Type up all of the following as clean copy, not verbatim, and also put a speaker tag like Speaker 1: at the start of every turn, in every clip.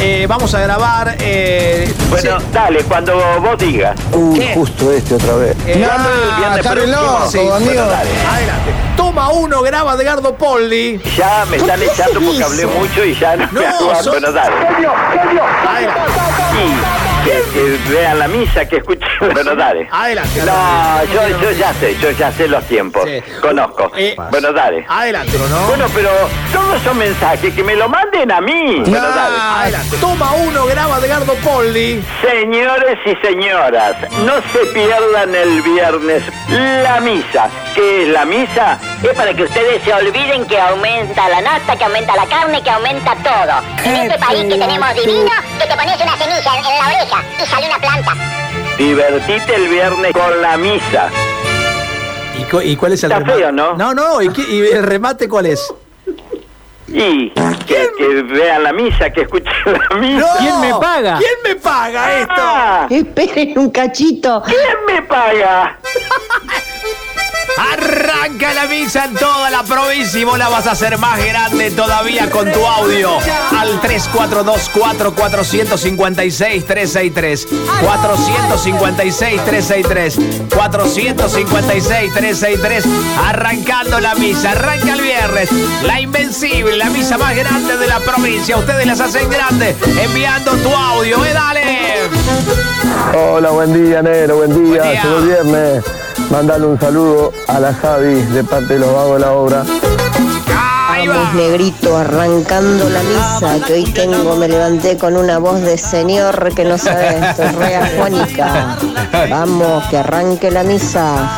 Speaker 1: vamos a grabar.
Speaker 2: Bueno, sí. Dale, cuando vos digas.
Speaker 3: Justo otra vez.
Speaker 1: Está loco, sí, amigo. Bueno, dale. Adelante. Toma uno, graba Edgardo Polli.
Speaker 2: Ya me están echando porque hablé mucho y ya no me aguanto. Bueno, dale. Que vean la misa, que escuchen. Bueno, dale.
Speaker 1: Adelante.
Speaker 2: No, yo ya sé los tiempos. Sí. Conozco. Bueno, dale.
Speaker 1: Adelante.
Speaker 2: Bueno, pero todos son mensajes, que me lo manden a mí.
Speaker 1: Bueno, dale. Adelante. Toma uno, graba Edgardo Polli.
Speaker 2: Señores y señoras, no se pierdan el viernes la misa. ¿Qué es la misa?
Speaker 4: Es para que ustedes se olviden que aumenta la nata, que aumenta la carne, que aumenta todo. En este país que tenemos divino, que te pones una semilla en la oreja y sale una planta.
Speaker 2: Divertite el viernes con la misa.
Speaker 1: ¿Y cuál es el remate?
Speaker 2: Está feo, ¿no?
Speaker 1: No, ¿y el remate cuál es?
Speaker 2: Y que vean la misa, que escuchen la misa.
Speaker 1: No.
Speaker 5: ¿Quién me paga?
Speaker 1: ¿Quién me paga esto?
Speaker 6: Esperen un cachito.
Speaker 2: ¿Quién me paga?
Speaker 1: Arranca la misa en toda la provincia y vos la vas a hacer más grande todavía con tu audio al 3424-456-363 456-363 456-363. Arrancando la misa, arranca el viernes, la invencible, la misa más grande de la provincia. Ustedes las hacen grande enviando tu audio, dale.
Speaker 3: Hola, buen día, negro, buen día. Llegó el viernes. Mándale un saludo a la Javi de parte de los vagos de la obra.
Speaker 6: Vamos, negrito, arrancando la misa, que hoy me levanté con una voz de señor que no sabes, estoy re afónica. Vamos, que arranque la misa.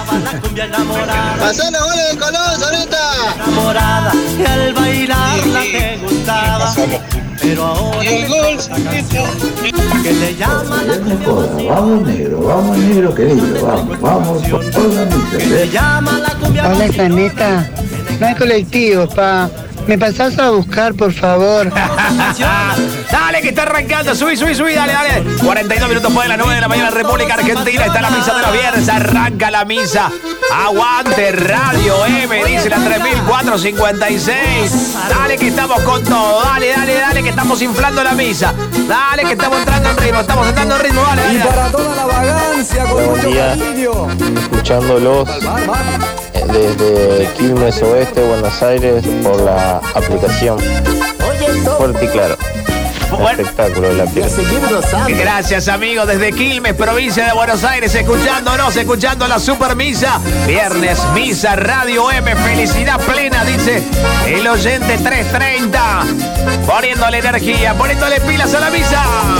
Speaker 7: Pasó los goles de Colón, Soneta.
Speaker 8: Enamorada, que al bailarla te gustaba. Pero ahora
Speaker 7: el gol,
Speaker 8: que te llama la
Speaker 9: Vamos negro querido, vamos por la misa.
Speaker 10: Hola, Soneta. No hay colectivos, pa. ¿Me pasás a buscar, por favor?
Speaker 1: Dale, que está arrancando. Subí, dale. 42 minutos después de las 9 de la mañana en República Argentina. Está la misa de los viernes. Arranca la misa. Aguante Radio M, dice la 3456. Dale, que estamos con todo. Dale, que estamos inflando la misa. Dale, que estamos entrando en ritmo. Estamos entrando en ritmo, dale.
Speaker 3: Y para toda la vagancia, con mucho cariño.
Speaker 11: Escuchándolos desde Quilmes Oeste, Buenos Aires, por la aplicación. Fuerte y claro.
Speaker 1: Bueno.
Speaker 11: Espectáculo la aplicación.
Speaker 1: Gracias, amigos, desde Quilmes, provincia de Buenos Aires, escuchando la super misa. Viernes, misa, Radio M, felicidad plena, dice el oyente 330. Poniéndole energía, poniéndole pilas a la misa.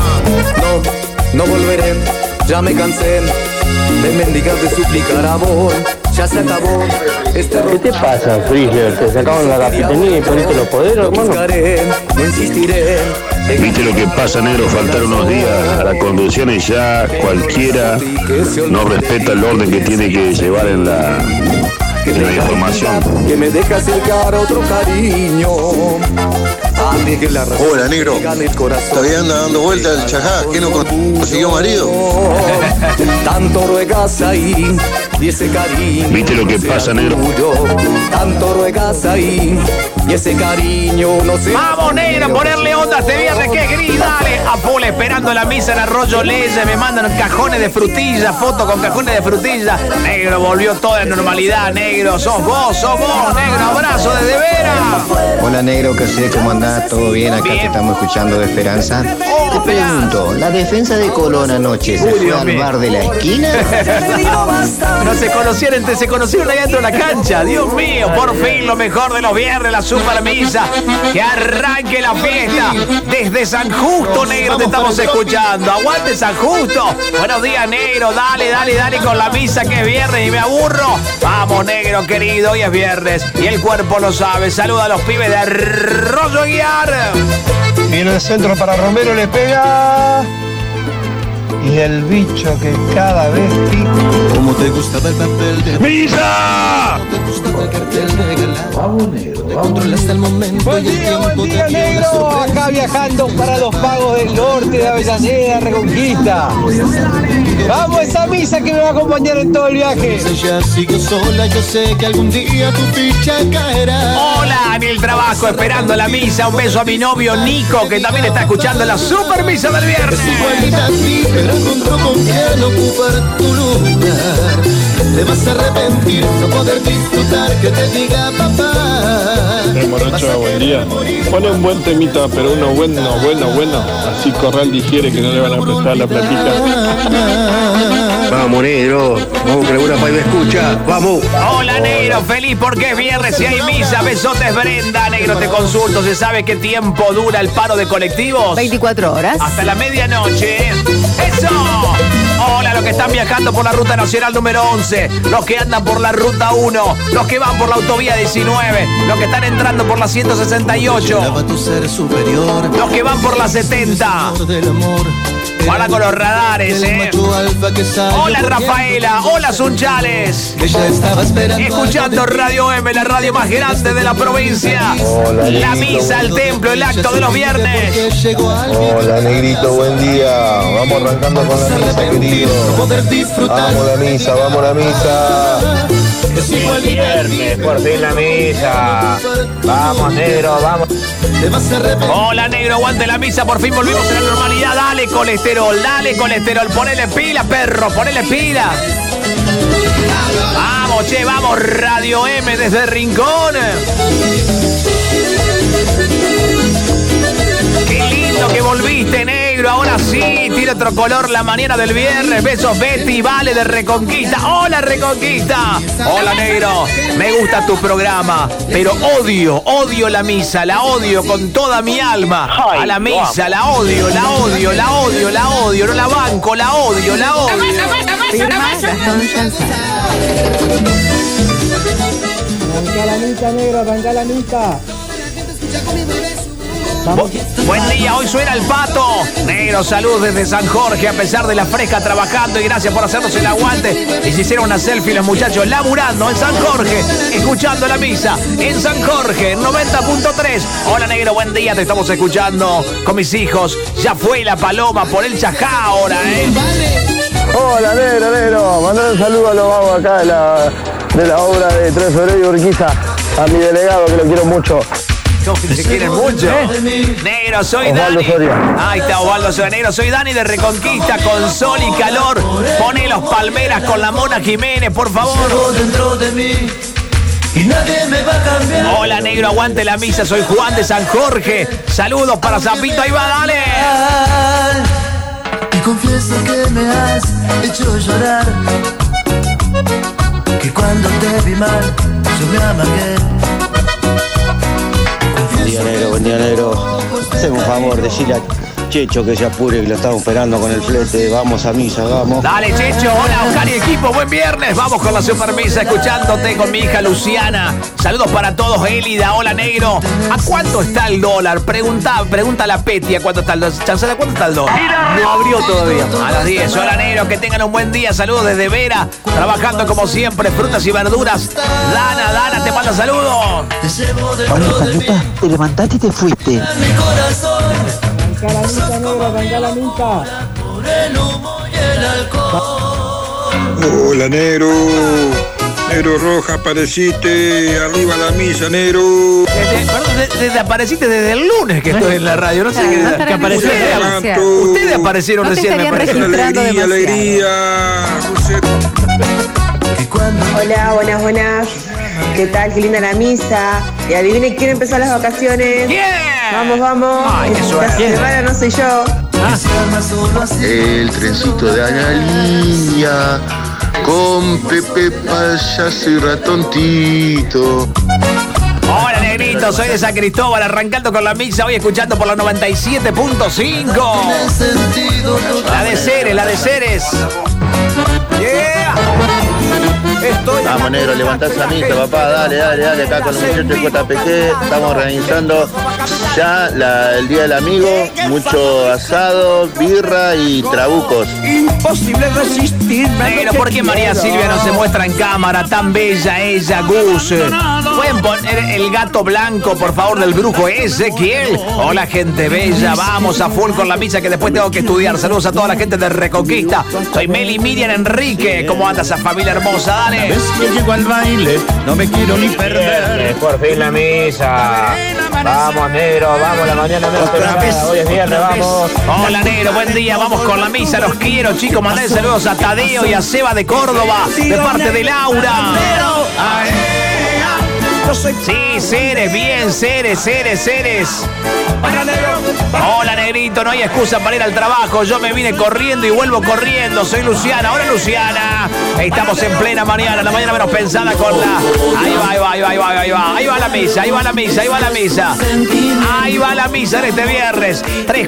Speaker 3: No volveré, ya me cansé de mendigar, de suplicar amor. Ya se acabó.
Speaker 11: ¿Qué te pasa, Frigier? Te sacaron la capitanía y poniste los poderes, hermano.
Speaker 3: No insistiré.
Speaker 12: ¿Viste lo que pasa, negro? Faltar unos días a la conducción y ya cualquiera no respeta el orden que tiene que llevar en la información.
Speaker 3: Que me deja acercar otro cariño.
Speaker 7: Hola, negro. Todavía anda dando vuelta el chajá. ¿Qué no consiguió marido?
Speaker 3: Tanto ruegas ahí y ese cariño.
Speaker 12: ¿Viste lo que pasa, negro?
Speaker 3: Tanto ruegas ahí y ese cariño no se.
Speaker 1: Vamos, negro, ponerle onda este viernes, que es gris, dale. A full esperando la misa en Arroyo Leyes. Me mandan cajones de frutilla, fotos con cajones de frutilla. Negro, volvió toda la normalidad, negro. Sos vos, negro. Abrazo desde Vera.
Speaker 13: Hola, negro, ¿qué sé? ¿Cómo andás? ¿Todo bien? Acá te estamos escuchando de Esperanza. Te pregunto, ¿la defensa de Colón anoche se fue al bar de la esquina?
Speaker 1: No se conocieron ahí dentro de la cancha. Dios mío, por fin lo mejor de los viernes, la super misa. Que arranque la fiesta desde San Justo, negro, te estamos escuchando. Aguante San Justo. Buenos días, negro. Dale con la misa, que es viernes y me aburro. Vamos, negro querido, hoy es viernes y el cuerpo lo sabe. Saluda a los pibes de Arroyo Aguiar.
Speaker 10: Viene el centro para Romero, le pega. Y el bicho que cada vez pica.
Speaker 7: ¿Cómo te gustaba el papel de
Speaker 12: ¡Misa!
Speaker 9: Vamos negro,
Speaker 7: controlaste el momento.
Speaker 10: Buen día, negro. Acá viajando para los pagos del norte de Avellaneda, Reconquista. Vamos a esa misa que me va a acompañar en todo el viaje.
Speaker 8: Ella sigue sola, yo sé que algún día tu ficha caerá.
Speaker 1: Hola, en el trabajo, esperando la misa. Un beso a mi novio Nico, que también está escuchando la super misa del viernes.
Speaker 8: Es igualita a ti, pero encontró con quién ocupar tu lugar. Te vas a arrepentir, no poder disfrutar, que te diga papá.
Speaker 5: Morocho, buen día. Pone un buen temita, pero uno bueno. Así Corral digiere que no le van a prestar la platita.
Speaker 7: Vamos, negro. Vamos, que alguna país me escucha. Vamos.
Speaker 1: Hola, negro. Feliz porque es viernes y hay misa. Besotes, Brenda. Negro, te consulto. ¿Se sabe qué tiempo dura el paro de colectivos?
Speaker 14: 24 horas.
Speaker 1: Hasta la medianoche. ¡Eso! Hola, los que están viajando por la ruta nacional número 11, los que andan por la ruta 1, los que van por la autovía 19, los que están entrando por la 168, los que van por la 70. Hola con los radares, Hola Rafaela, hola Sunchales. Escuchando Radio M, la radio más grande de la provincia.
Speaker 3: Hola,
Speaker 1: la
Speaker 3: negrito,
Speaker 1: misa, el templo, el acto de los viernes.
Speaker 3: Hola, negrito, buen día. Vamos arrancando con la misa, querido. Vamos la misa.
Speaker 1: El viernes, por fin la misa. Vamos, negro, vamos. Hola, negro, aguante la misa. Por fin volvimos a la normalidad. Dale, colesterol, ponele pila, perro, ponele pila. Vamos, che, vamos, Radio M desde el Rincón. Qué lindo que volviste, negro. Ahora sí, tiene otro color la mañana del viernes. Besos, Betty, Vale de Reconquista. Hola, Reconquista. Hola, negro. Me gusta tu programa, pero odio la misa. La odio con toda mi alma. A la misa, la odio. No la banco, la odio.
Speaker 10: Arranca la misa, negro, arranca la misa.
Speaker 1: Buen día, hoy suena el pato. Negro, salud desde San Jorge, a pesar de la fresca trabajando, y gracias por hacernos el aguante. Y se hicieron una selfie los muchachos laburando en San Jorge, escuchando la misa en San Jorge, 90.3. Hola, negro, buen día, te estamos escuchando con mis hijos. Ya fue la paloma por el Chajá ahora,
Speaker 3: Hola, negro. Mandar un saludo a los vagos acá de la obra de 3 de febrero y Urquiza. A mi delegado, que lo quiero mucho.
Speaker 1: ¿Te quieren mucho? Negro, soy
Speaker 3: Osvaldo
Speaker 1: Dani.
Speaker 3: Soria.
Speaker 1: Ahí está Osvaldo Soria. Negro, soy Dani de Reconquista, con sol y calor. Poné los palmeras con la Mona Jiménez, por favor. Hola, negro, aguante la misa. Soy Juan de San Jorge. Saludos para Zapito. Ahí va, dale.
Speaker 8: Y confieso que me has hecho llorar, que cuando te vi mal yo me amagué.
Speaker 13: Buen día, negro. Hacemos un favor, decirle a Checho que se apure, que lo estamos esperando con el flete. Vamos a misa, vamos.
Speaker 1: Dale, Checho. Hola, Oscar y equipo. Buen viernes. Vamos con la super misa, escuchándote con mi hija Luciana. Saludos para todos, Elida. Hola, negro. ¿A cuánto está el dólar? Pregunta a la Peti a cuánto está el dólar. Chancela, ¿cuánto está el dólar? No abrió todavía. A las 10. Hola, negro. Que tengan un buen día. Saludos desde Vera. Trabajando como siempre, frutas y verduras. Dana, te manda saludos.
Speaker 15: Vamos, Carlita, te levantaste y te fuiste.
Speaker 10: Arranca la misa, negro, arranca la misa.
Speaker 5: Hola, negro. Negro Roja, apareciste. Arriba la misa, negro.
Speaker 1: Desde apareciste desde el lunes que estoy en la radio. No sé qué apareció. Ustedes aparecieron recién, me parece.
Speaker 5: Alegría.
Speaker 16: Hola, buenas. ¿Qué tal? Qué linda la misa. Y adivinen quién empezó las vacaciones. Vamos.
Speaker 1: Ay, qué suerte.
Speaker 16: La rara no soy yo.
Speaker 7: El trencito de Analia con Pepe Payaso y Ratontito.
Speaker 1: Hola, negrito, soy de San Cristóbal, arrancando con la misa, hoy escuchando por la 97.5. La de Ceres. Yeah.
Speaker 13: Vamos, negro, levantá esa misa, papá, dale, acá con los muchachos de JPG, estamos organizando ya el Día del Amigo, mucho asado, birra y trabucos.
Speaker 15: Imposible resistir.
Speaker 1: Negro, ¿por qué María Silvia no se muestra en cámara? Tan bella ella, Gus. ¿Pueden poner el gato blanco, por favor, del brujo Ezequiel? Hola, gente bella. Vamos a full con la misa que después tengo que estudiar. Saludos a toda la gente de Reconquista. Soy Meli Miriam Enrique. ¿Cómo anda esa familia hermosa? Dale.
Speaker 8: Ves que llego al baile, no me quiero ni perder.
Speaker 14: Por fin la misa. Vamos, negro, vamos, la mañana menos pesada. Hoy es viernes, vamos.
Speaker 1: Hola, negro, buen día. Vamos con la misa. Los quiero, chicos. Mandé saludos a Tadeo y a Seba de Córdoba, de parte de Laura. Sí, Ceres, bien, Ceres. Hola, negrito, no hay excusa para ir al trabajo. Yo me vine corriendo y vuelvo corriendo. Soy Luciana. Hola, Luciana. Estamos en plena mañana, la mañana menos pensada con la... Ahí va. Ahí va la misa. Ahí va la misa en este viernes.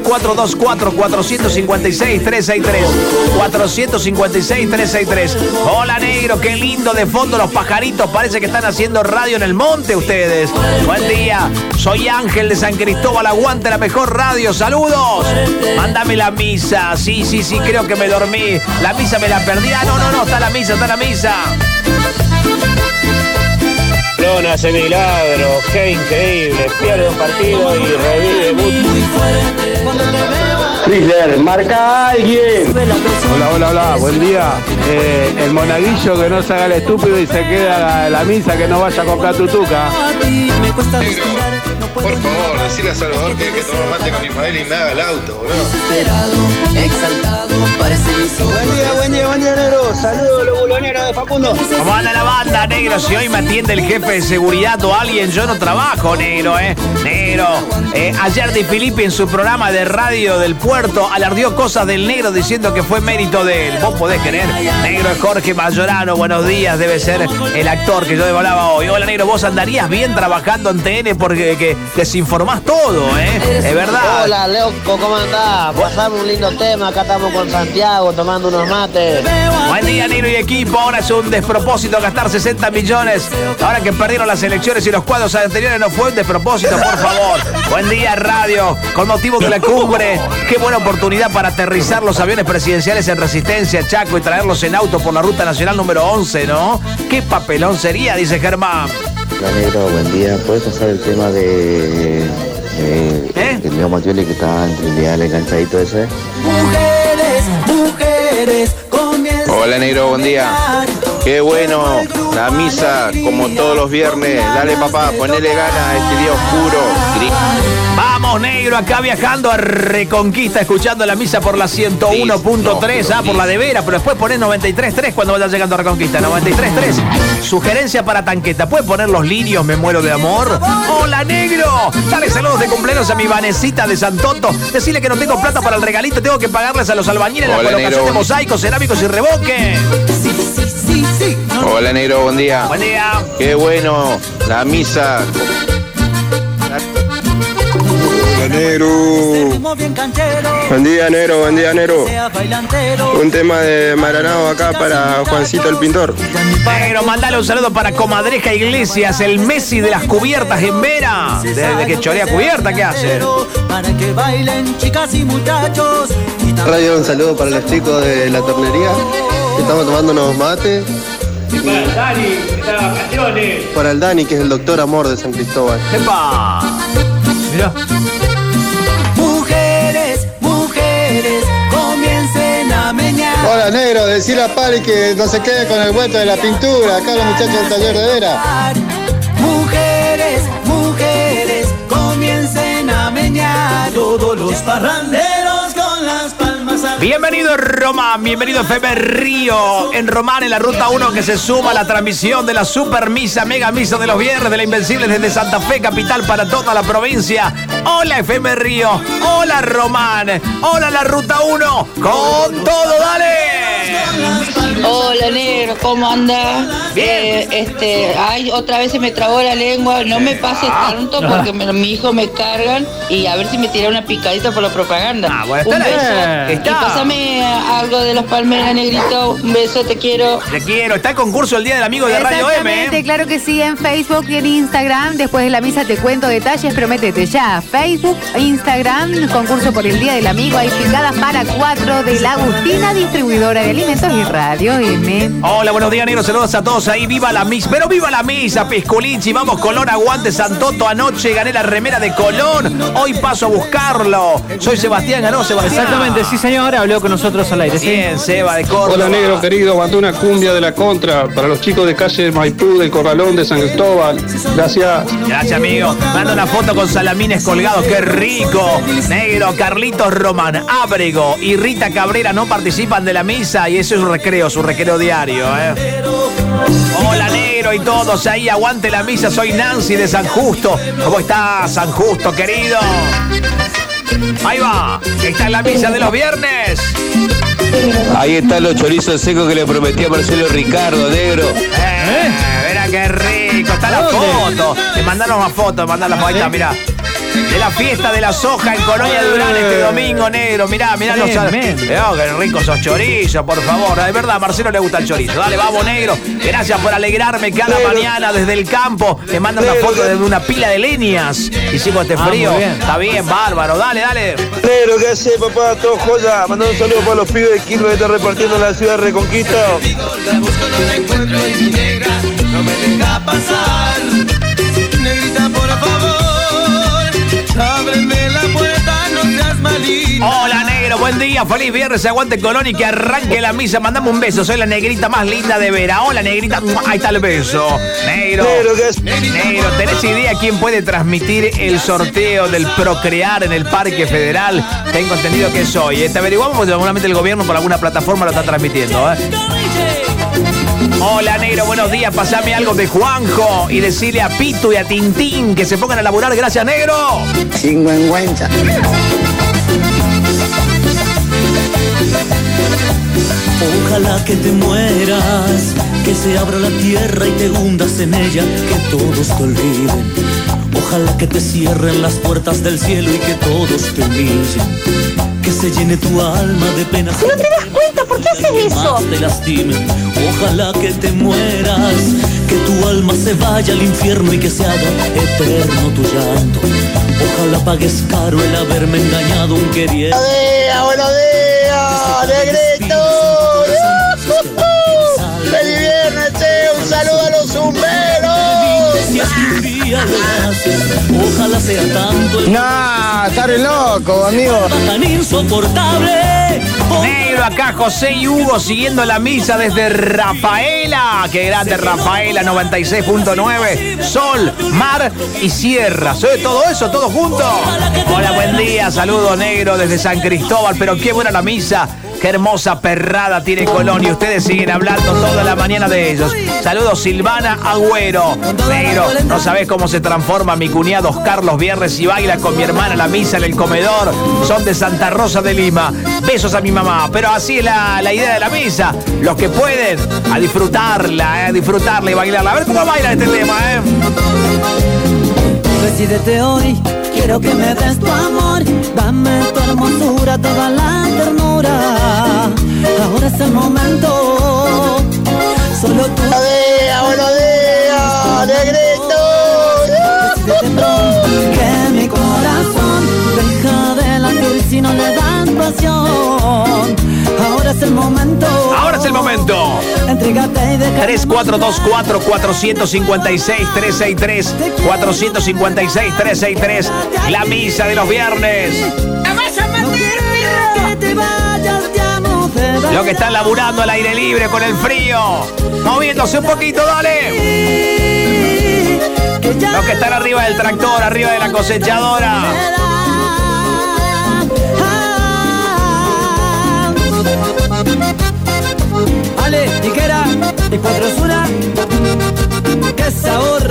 Speaker 1: 3424-456-363. 456-363. Hola, negro, qué lindo de fondo los pajaritos. Parece que están haciendo radio en el monte ustedes. Buen día. Soy Ángel de San Cristóbal. Aguante la mejor radio. Saludos. Mándame la misa. Sí, creo que me dormí. La misa me la perdí. No, está la misa.
Speaker 14: Barcelona hace milagro, qué increíble. Pierde un partido y revive mucho.
Speaker 3: Chrysler, marca a alguien.
Speaker 17: Hola, buen día. El monaguillo que no se haga el estúpido y se queda a la misa, que no vaya a comprar tutuca.
Speaker 7: Por favor, decirle a Salvador que toma mate con Ismael y me haga el auto, boludo.
Speaker 15: Buen día, negro. Saludos, los buloneros de Facundo.
Speaker 1: ¿Cómo anda la banda, negro? Si hoy me atiende el jefe de seguridad o alguien, yo no trabajo, negro, Negro. Ayer Di Filippi en su programa de radio del puerto alardeó cosas del negro diciendo que fue mérito de él. ¿Vos podés creer? Negro, es Jorge Mayorano. Buenos días, debe ser el actor que yo devolaba hoy. Hola, negro, vos andarías bien trabajando en TN porque que desinformás todo, Es verdad.
Speaker 18: Hola, Leo, ¿cómo andás? Pasamos un lindo tema. Acá estamos con Santiago tomando unos mates.
Speaker 1: Buen día, negro y equipo. Ahora es un despropósito gastar 60 millones. Ahora que perdieron las elecciones y los cuadros anteriores, no fue un despropósito, por favor. Buen día, radio. Con motivo de la cumbre, qué buena oportunidad para aterrizar los aviones presidenciales en Resistencia, Chaco, y traerlos en auto por la ruta nacional número 11, ¿no? Qué papelón sería, dice Germán.
Speaker 19: Hola, negro, buen día. ¿Puedes pasar el tema de Leo Matioli, que está entre el enganchadito ese?
Speaker 8: Mujeres, comienzan.
Speaker 13: Hola, negro, buen día. Qué bueno, la misa como todos los viernes. Dale, papá, ponele gana a este día oscuro.
Speaker 1: Vamos, negro, acá viajando a Reconquista, escuchando la misa por la 101.3, por la de Vera, pero después ponés 93.3 cuando vayas llegando a Reconquista, 93.3. Sugerencia para Tanqueta, ¿puede poner Los Lirios, Me Muero de Amor? ¡Hola, negro! Dale saludos de cumpleaños a mi Vanesita de Santoto. Decirle que no tengo plata para el regalito, tengo que pagarles a los albañiles la colocación negro. De mosaicos, cerámicos y revoque.
Speaker 13: Sí. Hola, negro, buen día.
Speaker 1: Buen día.
Speaker 13: Qué bueno, la misa.
Speaker 3: Negro. Buen día, negro. Un tema de Maranao acá para Juancito el pintor.
Speaker 1: Negro, mandale un saludo para Comadreja Iglesias, el Messi de las cubiertas en Vera. Desde que chorea cubierta, ¿qué hace?
Speaker 8: Para que bailen chicas y muchachos.
Speaker 3: Radio, un saludo para los chicos de la tornería. Estamos tomando unos mates.
Speaker 14: Y para el Dani, que está de vacaciones.
Speaker 3: Para el Dani, que es el doctor Amor de San Cristóbal.
Speaker 1: ¡Epa! Mirá.
Speaker 8: Mujeres, comiencen a meñar.
Speaker 3: Hola, negro, decirle a Pari que no se quede con el vuelto de la pintura. Acá los muchachos del taller de Vera.
Speaker 8: Mujeres, comiencen a meñar. Todos los parranderos con las palmas arriba.
Speaker 1: Bienvenido Román, bienvenido FM Río. En Román, en la ruta 1, que se suma a la transmisión de la super misa, mega misa de los viernes de la Invencible desde Santa Fe, capital para toda la provincia. Hola FM Río, hola Román, hola la ruta 1, con todo, dale.
Speaker 20: Hola, negro, ¿cómo anda?
Speaker 1: Bien.
Speaker 20: Ay, otra vez se me trabó la lengua. No me pases tanto porque mi hijo me cargan. Y a ver si me tira una picadita por la propaganda.
Speaker 1: Bueno,
Speaker 20: un beso. Y pásame algo de los Palmeras, negrito. Un beso, te quiero.
Speaker 1: Te quiero. Está el concurso el Día del Amigo de Radio M.
Speaker 21: Claro que sí, en Facebook y en Instagram. Después de la misa te cuento detalles, pero métete ya. Facebook, Instagram, concurso por el Día del Amigo. Hay picadas para 4 de la Agustina, distribuidora de Alimentos y Radio M.
Speaker 1: Hola, buenos días, negros. Saludos a todos ahí. Viva la misa. Pero viva la misa, Pisculichi. Vamos, Colón, aguante Santoto. Anoche gané la remera de Colón. Hoy paso a buscarlo. Soy Sebastián, ganó Sebastián.
Speaker 4: Exactamente, sí, señor. Habló con nosotros al aire.
Speaker 1: Bien, Seba de Córdoba.
Speaker 5: Hola, negro querido. Mandó una cumbia de la contra para los chicos de calle Maipú, del Corralón, de San Cristóbal. Gracias.
Speaker 1: Gracias, amigo. Manda una foto con salamines colgados. ¡Qué rico! Negro, Carlitos Román, Ábrego y Rita Cabrera no participan de la misa y eso es su recreo diario, ¿eh? Hola, negro y todos ahí. Aguante la misa. Soy Nancy de San Justo. ¿Cómo está, San Justo, querido? Ahí va. Está en la misa de los viernes.
Speaker 22: Ahí están los chorizos secos que le prometí a Marcelo Ricardo, negro.
Speaker 1: Mira qué rico. Está la foto. Le mandaron una foto. Ahí está, mirá. De la fiesta de la soja en Colonia Durán este domingo, negro. Mirá los... qué ricos esos chorizos, por favor. De verdad, a Marcelo le gusta el chorizo. Dale, vamos, negro. Gracias por alegrarme cada mañana desde el campo. Te mandan una foto de una pila de leñas. Hicimos este frío. Está bien, bárbaro. Dale.
Speaker 3: Negro, ¿qué haces, papá? Todo joya. Manda un saludo para los pibes de Quilmes que están repartiendo en la ciudad de Reconquista.
Speaker 8: No me deja pasar. Negrita, por favor. Ábreme la puerta, no seas malita.
Speaker 1: Hola, negro, buen día, feliz viernes, aguante Colón y que arranque la misa. Mandame un beso, soy la negrita más linda de Vera. Hola, negrita, ahí está el beso. Negro, ¿tenés idea quién puede transmitir el sorteo del Procrear en el Parque Federal? Tengo entendido que soy. Te averiguamos porque seguramente el gobierno por alguna plataforma lo está transmitiendo, Hola, negro, buenos días. Pasame algo de Juanjo y decirle a Pito y a Tintín que se pongan a laburar. Gracias, negro.
Speaker 23: Sin vergüenza.
Speaker 8: Ojalá que te mueras, que se abra la tierra y te hundas en ella, que todos te olviden. Ojalá que te cierren las puertas del cielo y que todos te humillen. Que se llene tu alma de penas.
Speaker 21: ¿No te das cuenta? ¿Por qué haces eso?
Speaker 8: Te lastimen. Ojalá que te mueras, que tu alma se vaya al infierno y que se haga eterno tu llanto. Ojalá pagues caro el haberme engañado un queriendo.
Speaker 23: Buenos días, negrito. ¡Feliz viernes, un saludo a los zumberos!
Speaker 8: Si es que un día lo haces, ojalá sea tanto el...
Speaker 23: Nah, está re loco, amigo.
Speaker 8: Tan insoportable.
Speaker 1: Negro, acá José y Hugo siguiendo la misa desde Rafaela. Qué grande Rafaela, 96.9. Sol, mar y sierra. ¿Soy todo eso, todo junto? Hola, buen día. Saludos, negro, desde San Cristóbal. Pero qué buena la misa. Qué hermosa perrada tiene Colón y ustedes siguen hablando toda la mañana de ellos. Saludos, Silvana Agüero. Negro, no sabés cómo se transforma mi cuñado Oscar los viernes y baila con mi hermana la misa en el comedor. Son de Santa Rosa de Lima. Besos a mi mamá. Pero así es la idea de la misa. Los que pueden, a disfrutarla y bailarla. A ver cómo bailan este tema,
Speaker 8: Decídete hoy, quiero que me des tu amor. Dame tu hermosura, toda la ternura. Ahora es el momento. Solo tú.
Speaker 23: Buenos días, negrito.
Speaker 8: Decídete pronto, que mi corazón deja de latir si no le dan pasión. Ahora es el momento.
Speaker 1: Ahora es el momento.
Speaker 8: Entrégate y deja.
Speaker 1: 3424-456-363. 456-363. La misa de los viernes. Los que están laburando al aire libre con el frío. Moviéndose un poquito, dale. Los que están arriba del tractor, arriba de la cosechadora.
Speaker 8: Ale, tijera y cuatro sura. ¡Qué sabor!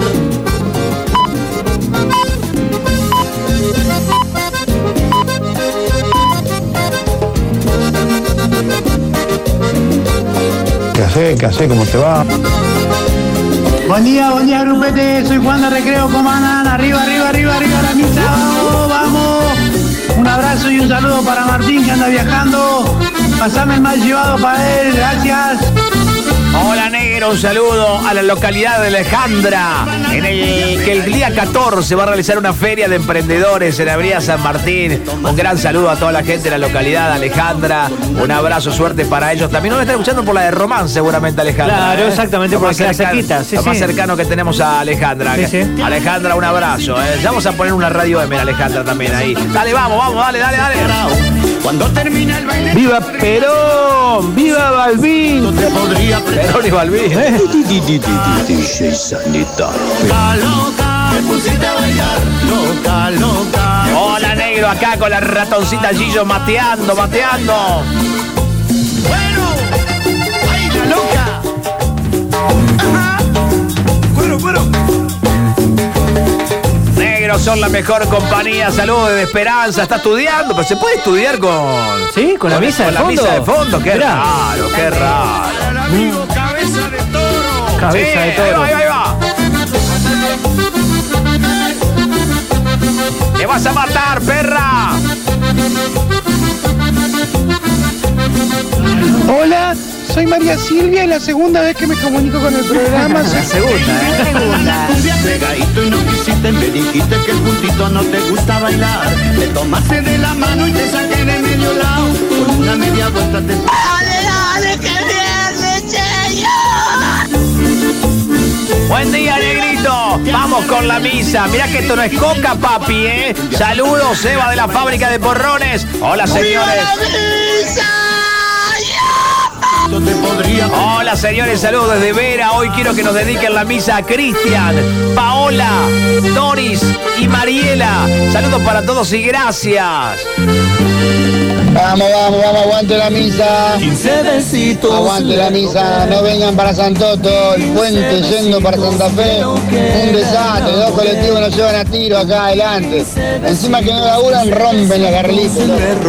Speaker 10: ¿Qué hace? ¿Cómo te va?
Speaker 15: Buen día, grupete. Soy Juan de Recreo Comanán. Arriba, la misa. Vamos. Un abrazo y un saludo para Martín que anda viajando. Pasame el mal llevado para él. Gracias.
Speaker 1: Hola, negro, un saludo a la localidad de Alejandra, en el que el día 14 va a realizar una feria de emprendedores en Avenida San Martín. Un gran saludo a toda la gente de la localidad de Alejandra. Un abrazo, suerte para ellos. También nos están escuchando por la de Román, seguramente, Alejandra.
Speaker 4: Claro, exactamente, porque queda cerquita.
Speaker 1: Lo más cercano que tenemos a Alejandra.
Speaker 4: Sí, sí.
Speaker 1: Alejandra, un abrazo. Ya vamos a poner una radio M en Alejandra también ahí. Dale, vamos, dale.
Speaker 8: Cuando termina el baile.
Speaker 17: ¡Viva Perón! ¡Viva Balbín!
Speaker 1: Perón y Balbín.
Speaker 8: DJ Sanitario. Loca, me pusiste a bailar. Loca.
Speaker 1: Hola, negro, acá con la ratoncita Gillo mateando.
Speaker 8: Bueno, baila loca. Ajá. Bueno.
Speaker 1: Negro, son la mejor compañía. Saludos desde Esperanza. Está estudiando, pero se puede estudiar con.
Speaker 4: Sí, con la misa de fondo.
Speaker 1: Con la misa de fondo. Qué raro.
Speaker 8: Cabeza de toro.
Speaker 4: Cabeza de toro.
Speaker 1: Ahí va. ¡Te vas a matar, perra!
Speaker 10: Hola, soy María Silvia y la segunda vez que me comunico con el programa.
Speaker 1: La segunda.
Speaker 8: Pegadito y no quisiste, me dijiste que el puntito no te gusta bailar. Te tomaste de la mano y te saqué de medio lado. Con una media vuelta te... ¡Dale, que viene, señor!
Speaker 1: Buen día, negrito. Vamos con la misa. Mirá que esto no es coca, papi, ¿eh? Saludos, Eva de la fábrica de porrones. Hola, señores. Hola, señores, saludos desde Vera. Hoy quiero que nos dediquen la misa a Cristian, Paola, Doris y Mariela. Saludos para todos y gracias.
Speaker 3: Vamos, aguante la misa.
Speaker 8: 15 besitos.
Speaker 3: Aguante la misa, no vengan para Santoto, el puente yendo para Santa Fe. Un desastre, 2 colectivos nos llevan a tiro acá adelante. Encima que no laburan, rompen la carrilitos.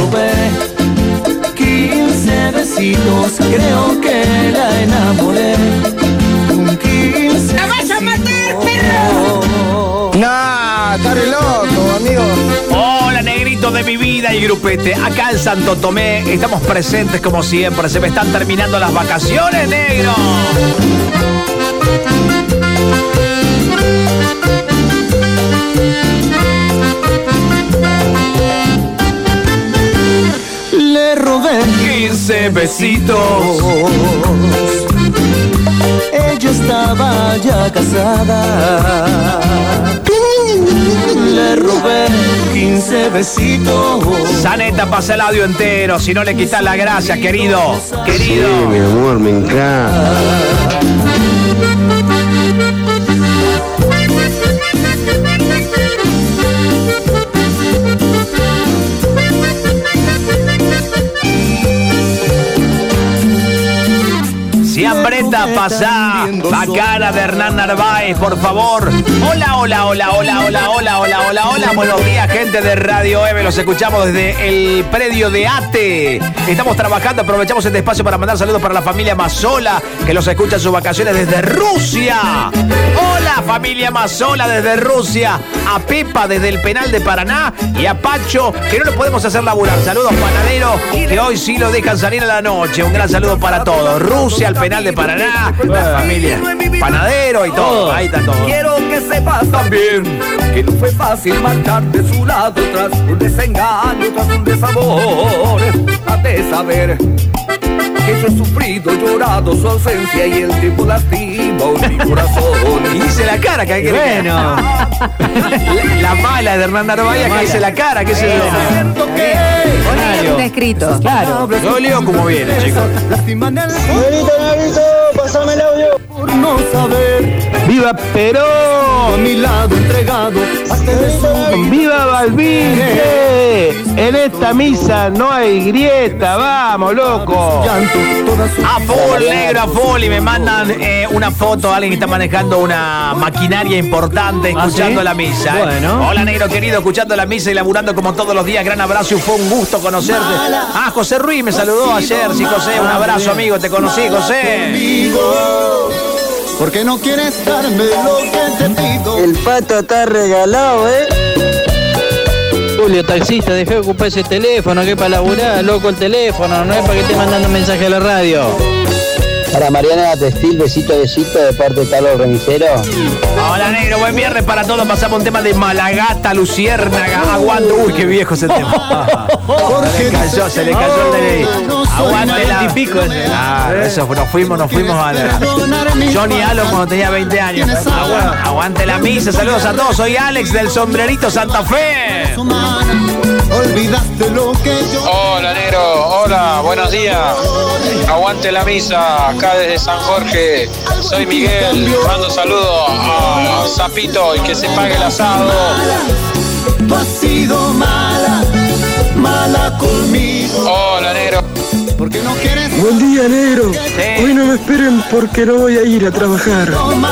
Speaker 8: 15 besitos, creo que la enamoré. Con 15 ¡la vas a matar, perro!
Speaker 3: Nah, está re loco, amigo.
Speaker 1: Hola, negrito de mi vida y grupete. Acá en Santo Tomé estamos presentes como siempre. Se me están terminando las vacaciones, negro.
Speaker 8: Le robé 15 besitos. Ella estaba ya casada. Le robé 15 besitos.
Speaker 1: Saneta, pasa el audio entero. Si no le quitas la gracia, querido.
Speaker 17: Sí, mi amor, me encanta.
Speaker 1: Si hambreta, pasá la cara de Hernán Narváez, por favor. Hola. Buenos días, gente de Radio M. Los escuchamos desde el predio de ATE. Estamos trabajando, aprovechamos este espacio para mandar saludos para la familia Mazola, que los escucha en sus vacaciones desde Rusia. Hola, familia Mazola desde Rusia. A Pepa desde el penal de Paraná y a Pacho, que no lo podemos hacer laburar. Saludos, panadero, que hoy sí lo dejan salir a la noche. Un gran saludo para todos. Rusia, el penal de Paraná, la familia panadero y todo. Ahí está todo.
Speaker 8: Quiero que sepas también que no fue fácil marchar de su lado tras un desengaño, tras un desamor. Has de saber que yo he sufrido, llorado su ausencia y el tiempo lastima mi corazón.
Speaker 1: Y dice la cara que hay que
Speaker 4: bueno.
Speaker 1: La mala de Hernán Narváez que dice la cara, que se
Speaker 21: Está escrito.
Speaker 4: Claro.
Speaker 1: Yo leo como viene, chicos.
Speaker 3: Negrito, pásame el audio.
Speaker 8: Por no saber.
Speaker 17: ¡Viva Perón!
Speaker 8: A mi lado entregado.
Speaker 17: ¡Viva Balbín! En esta misa no hay grieta, vamos, loco.
Speaker 1: A full, negro, a full. Y me mandan una foto de alguien que está manejando una maquinaria importante escuchando la misa.
Speaker 4: Bueno.
Speaker 1: Hola, negro querido, escuchando la misa y laburando como todos los días. Gran abrazo y fue un gusto conocerte. Ah, José Ruiz me saludó ayer. Sí, José, un abrazo, amigo. Te conocí, José.
Speaker 8: Porque no quieres darme lo que te pido.
Speaker 3: El pato está regalado,
Speaker 2: Julio, taxista, dejá de ocupar ese teléfono, que es para laburar, loco, el teléfono, no es para que esté mandando mensaje a la radio.
Speaker 3: Para Mariana Textil, besito de parte de Carlos Remisero.
Speaker 1: Hola, negro, buen viernes para todos. Pasamos un tema de Malagata, Luciérnaga. Aguante. Uy, qué viejo ese tema. Se le cayó el DNI. Aguante la típico ese. Eso, nos fuimos a Johnny Allen cuando tenía 20 años. Aguante la misa. Saludos a todos. Soy Alex del Sombrerito Santa Fe.
Speaker 2: Olvidaste lo que yo... Hola, negro. Hola, buenos días. Aguante la misa. Acá desde San Jorge. Soy Miguel. Mando saludos a Zapito y que se pague el asado.
Speaker 8: Tú has sido mala conmigo.
Speaker 2: Hola, negro.
Speaker 8: Porque no quieres...
Speaker 6: Buen día, negro. Hoy no me esperen porque no voy a ir a trabajar.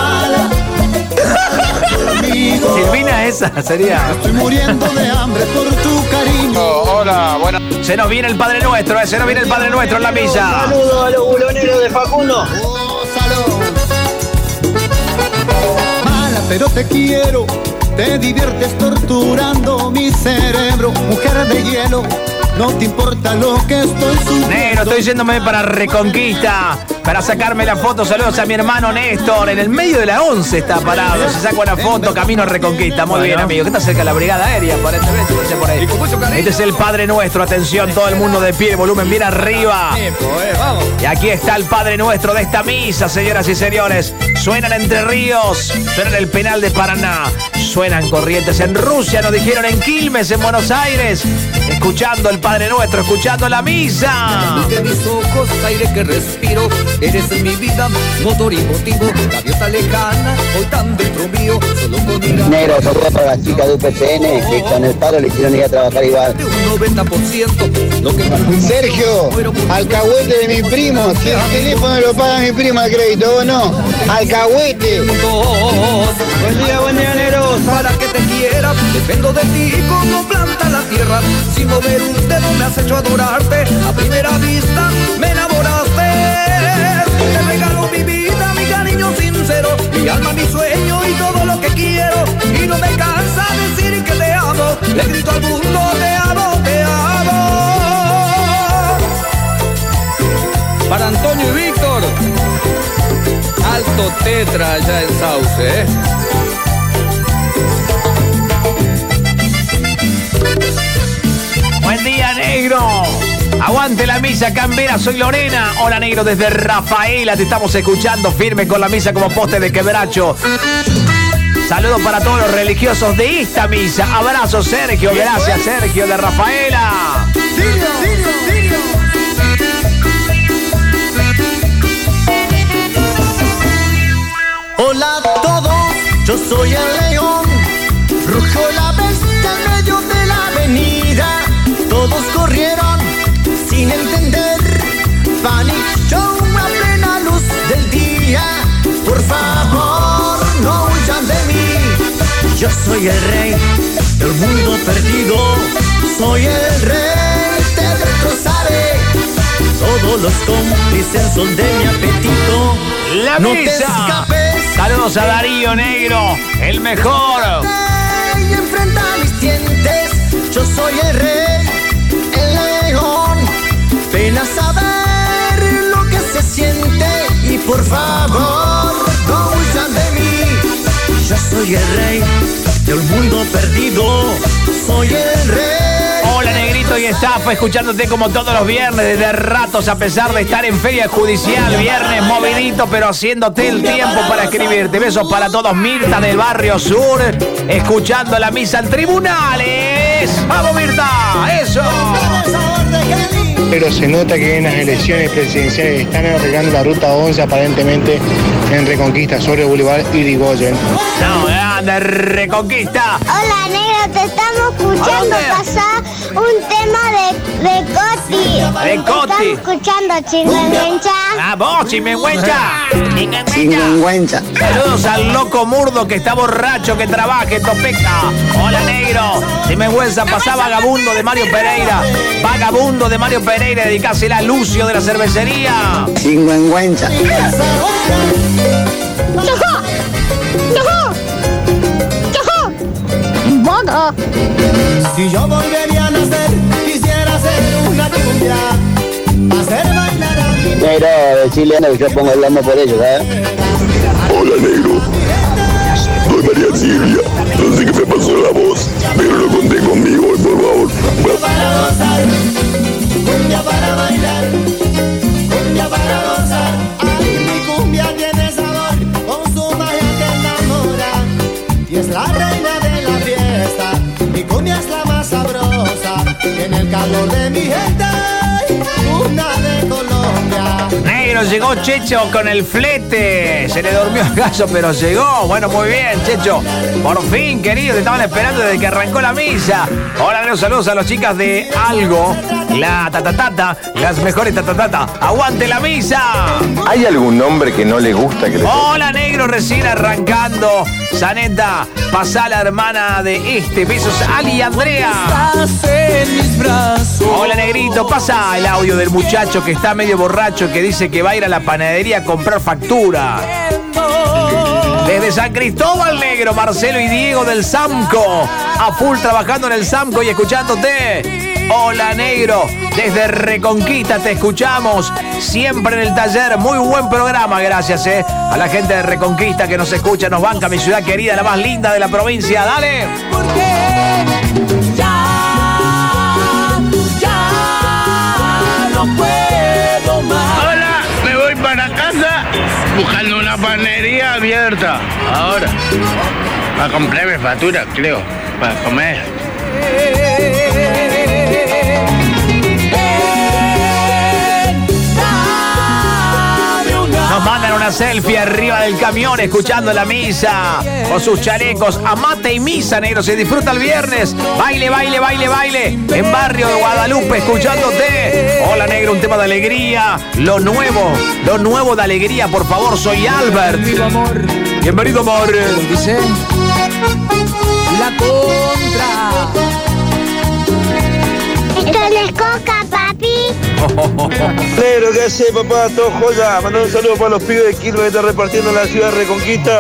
Speaker 1: Silvina, esa sería.
Speaker 8: Estoy muriendo de hambre por tu cariño.
Speaker 2: Hola, bueno.
Speaker 1: Se nos viene el Padre Nuestro, se nos viene el Padre Nuestro en la misa.
Speaker 23: Saludos a los buloneros de Facundo.
Speaker 8: Mala, pero te quiero. Te diviertes torturando mi cerebro. Mujer de hielo, no te importa lo que estoy sufriendo.
Speaker 1: Negro, estoy yéndome para Reconquista para sacarme la foto. Saludos a mi hermano Néstor. En el medio de la 11 está parado. Se saca una foto, camino a Reconquista. Muy bien, amigo. ¿Qué está cerca de la brigada aérea? Aparentemente, no sé por ahí. Este es el Padre Nuestro. Atención, todo el mundo de pie, volumen bien arriba. Y aquí está el Padre Nuestro de esta misa, señoras y señores. Suenan Entre Ríos, suenan el Penal de Paraná, suenan Corrientes en Rusia, nos dijeron en Quilmes, en Buenos Aires. Escuchando el Padre Nuestro, escuchando la misa.
Speaker 8: De mis ojos, aire que respiro, eres en mi vida, motor y motivo, gaviota lejana, hoy tan dentro mío, solo con mirar.
Speaker 3: Negro, saludos para las chicas de UPCN que con el paro le hicieron ir a trabajar igual.
Speaker 8: Un 90%, lo que
Speaker 3: Sergio, alcahuete de mi primo, si el teléfono lo paga mi primo al crédito o no, alcahuete.
Speaker 8: Buen día, negro. Para que te quiera, dependo de ti como planta la tierra. Sin mover un dedo me has hecho adorarte. A primera vista me enamoraste. Te regalo mi vida, mi cariño sincero, mi alma, mi sueño y todo lo que quiero. Y no me cansa decir que te amo. Le grito al mundo, te amo, te amo. Para Antonio y Víctor, Alto Tetra allá en Sauce,
Speaker 1: Buen día, negro. Aguante la misa, Canberra, soy Lorena. Hola, negro, desde Rafaela. Te estamos escuchando firme con la misa como poste de quebracho. Saludos para todos los religiosos de esta misa. Abrazo, Sergio. Gracias, Sergio, de Rafaela.
Speaker 8: Hola a todos, yo soy el león. Rugió la bestia en medio de la avenida. Todos corrieron sin entender. Panic show a plena luz del día. Por favor, no huyan de mí. Yo soy el rey del mundo perdido. Soy el rey, te destrozaré. Todos los cómplices son de mi apetito.
Speaker 1: La
Speaker 8: no
Speaker 1: misa.
Speaker 8: Te escapes.
Speaker 1: Saludos a Darío, negro, el mejor.
Speaker 8: Y enfrenta mis dientes. Yo soy el rey, el león. Ven a saber lo que se siente. Y por favor, no huyan de mí. Yo soy el rey del mundo perdido. Soy el rey.
Speaker 1: Hola, negrito y estafa, escuchándote como todos los viernes desde ratos, a pesar de estar en feria judicial. Viernes movidito, pero haciéndote el tiempo para escribirte. Besos para todos. Mirta del Barrio Sur, escuchando la misa en tribunales. ¡Vamos, Mirta! ¡Eso!
Speaker 10: Pero se nota que en las elecciones presidenciales están arreglando la ruta 11 aparentemente en Reconquista sobre Boulevard Irigoyen.
Speaker 1: No, anda, Reconquista.
Speaker 11: Hola, negro, te estamos escuchando pasar un tema de Coti.
Speaker 1: De Coti.
Speaker 11: Te estamos escuchando, Chingüengüencha.
Speaker 1: ¡Ah, vos, Chingüengüencha!
Speaker 3: Chingüengüencha.
Speaker 1: Saludos al loco Murdo que está borracho, que trabaje, Topeca. Hola, negro. Chingüengüenza, pasá Vagabundo de Mario Pereira. Vagabundo de Mario Pereira, dedicásela a Lucio de la cervecería.
Speaker 3: Chingüengüencha.
Speaker 8: Si yo volvería a nacer, quisiera ser una cumbia, hacer bailar a mi...
Speaker 3: Pero de decirle que yo pongo el lomo por ellos, ¿sabes?
Speaker 9: Hola, negro. Soy María Silvia. No sé qué me pasó la voz, pero lo conté conmigo, por favor.
Speaker 8: Cumbia para bailar, cumbia para gozar. Ay, mi cumbia tiene sabor, con su magia que enamora. Y es la reina de la fiesta, mi cumbia es la más sabrosa. En el calor de mi gente, una de Colombia.
Speaker 1: Negro, llegó Checho con el flete. Se le durmió el gallo, pero llegó. Bueno, muy bien, Checho. Por fin, querido, te estaban esperando desde que arrancó la misa. Hola, negro, saludos a las chicas de Algo. La tatatata, las mejores tatatata. ¡Aguante la misa!
Speaker 9: ¿Hay algún nombre que no le gusta que le...
Speaker 1: Hola, negro, recién arrancando. Saneta, pasá la hermana de este. Besos, Ali y Andrea. Hola, negrito, pasa el audio del muchacho que está medio borracho que dice que va a ir a la panadería a comprar factura. Desde San Cristóbal, negro, Marcelo y Diego del Samco. A full trabajando en el Samco y escuchándote. Hola, negro, desde Reconquista te escuchamos. Siempre en el taller. Muy buen programa, gracias, a la gente de Reconquista que nos escucha, nos banca, mi ciudad querida, la más linda de la provincia. Dale.
Speaker 8: No puedo más.
Speaker 12: Hola, me voy para casa buscando una panadería abierta. Ahora, para comprarme factura, creo, para comer.
Speaker 1: Nos mandan una selfie arriba del camión escuchando la misa con sus chalecos. Amate y misa, negro, se disfruta el viernes. Baile, baile, baile, baile. En Barrio de Guadalupe escuchándote. Hola, negro, un tema de alegría. Lo nuevo de alegría, por favor, soy Albert. Bienvenido, amor.
Speaker 8: Dice la contra.
Speaker 11: Esto es coca, papi.
Speaker 9: Negro, ¿qué haces, papá? Todo joya. Mandar un saludo para los pibes de Quilmes que están repartiendo en la ciudad de Reconquista.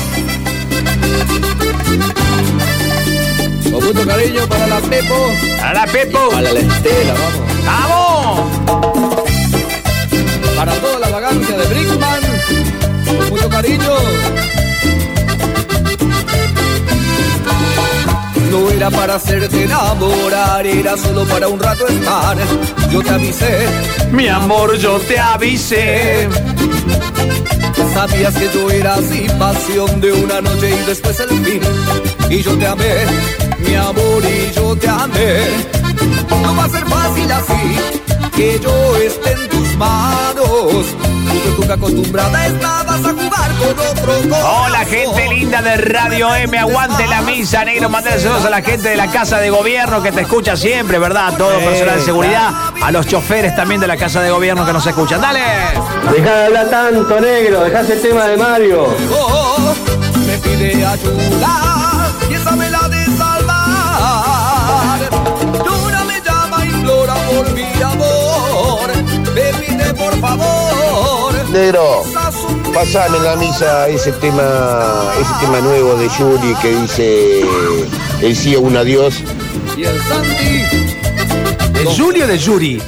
Speaker 8: Con mucho cariño para la Pepo.
Speaker 1: Para la Pepo.
Speaker 8: Para la Estela, vamos.
Speaker 1: ¡Vamos!
Speaker 8: Para toda la vagancia de Brickman. Con mucho cariño. No era para hacerte enamorar, era solo para un rato estar. Yo te avisé,
Speaker 1: mi amor, yo te avisé.
Speaker 8: Sabías que yo era así, pasión de una noche y después el fin. Y yo te amé, mi amor, y yo te amé. No va a ser fácil así, que yo esté en tus manos. Tú que acostumbrada estabas a jugar con otro corazón.
Speaker 1: Hola, gente linda de Radio M, aguante la misa, negro. Mandale saludos a la gente de la Casa de Gobierno que te escucha siempre, ¿verdad? Todo personal de seguridad. A los choferes también de la Casa de Gobierno que nos escuchan. ¡Dale!
Speaker 6: Dejá de hablar tanto, negro. Dejá ese tema de Mario.
Speaker 8: Me pide ayuda y esa me la de salvar. Llora, me llama, implora por mi amor. Me pide por favor.
Speaker 9: Negro, pasame en la misa ese tema nuevo de Yuri que dice el sí a un adiós.
Speaker 8: Y el Santi.
Speaker 1: ¿De Yuri o de Yuri?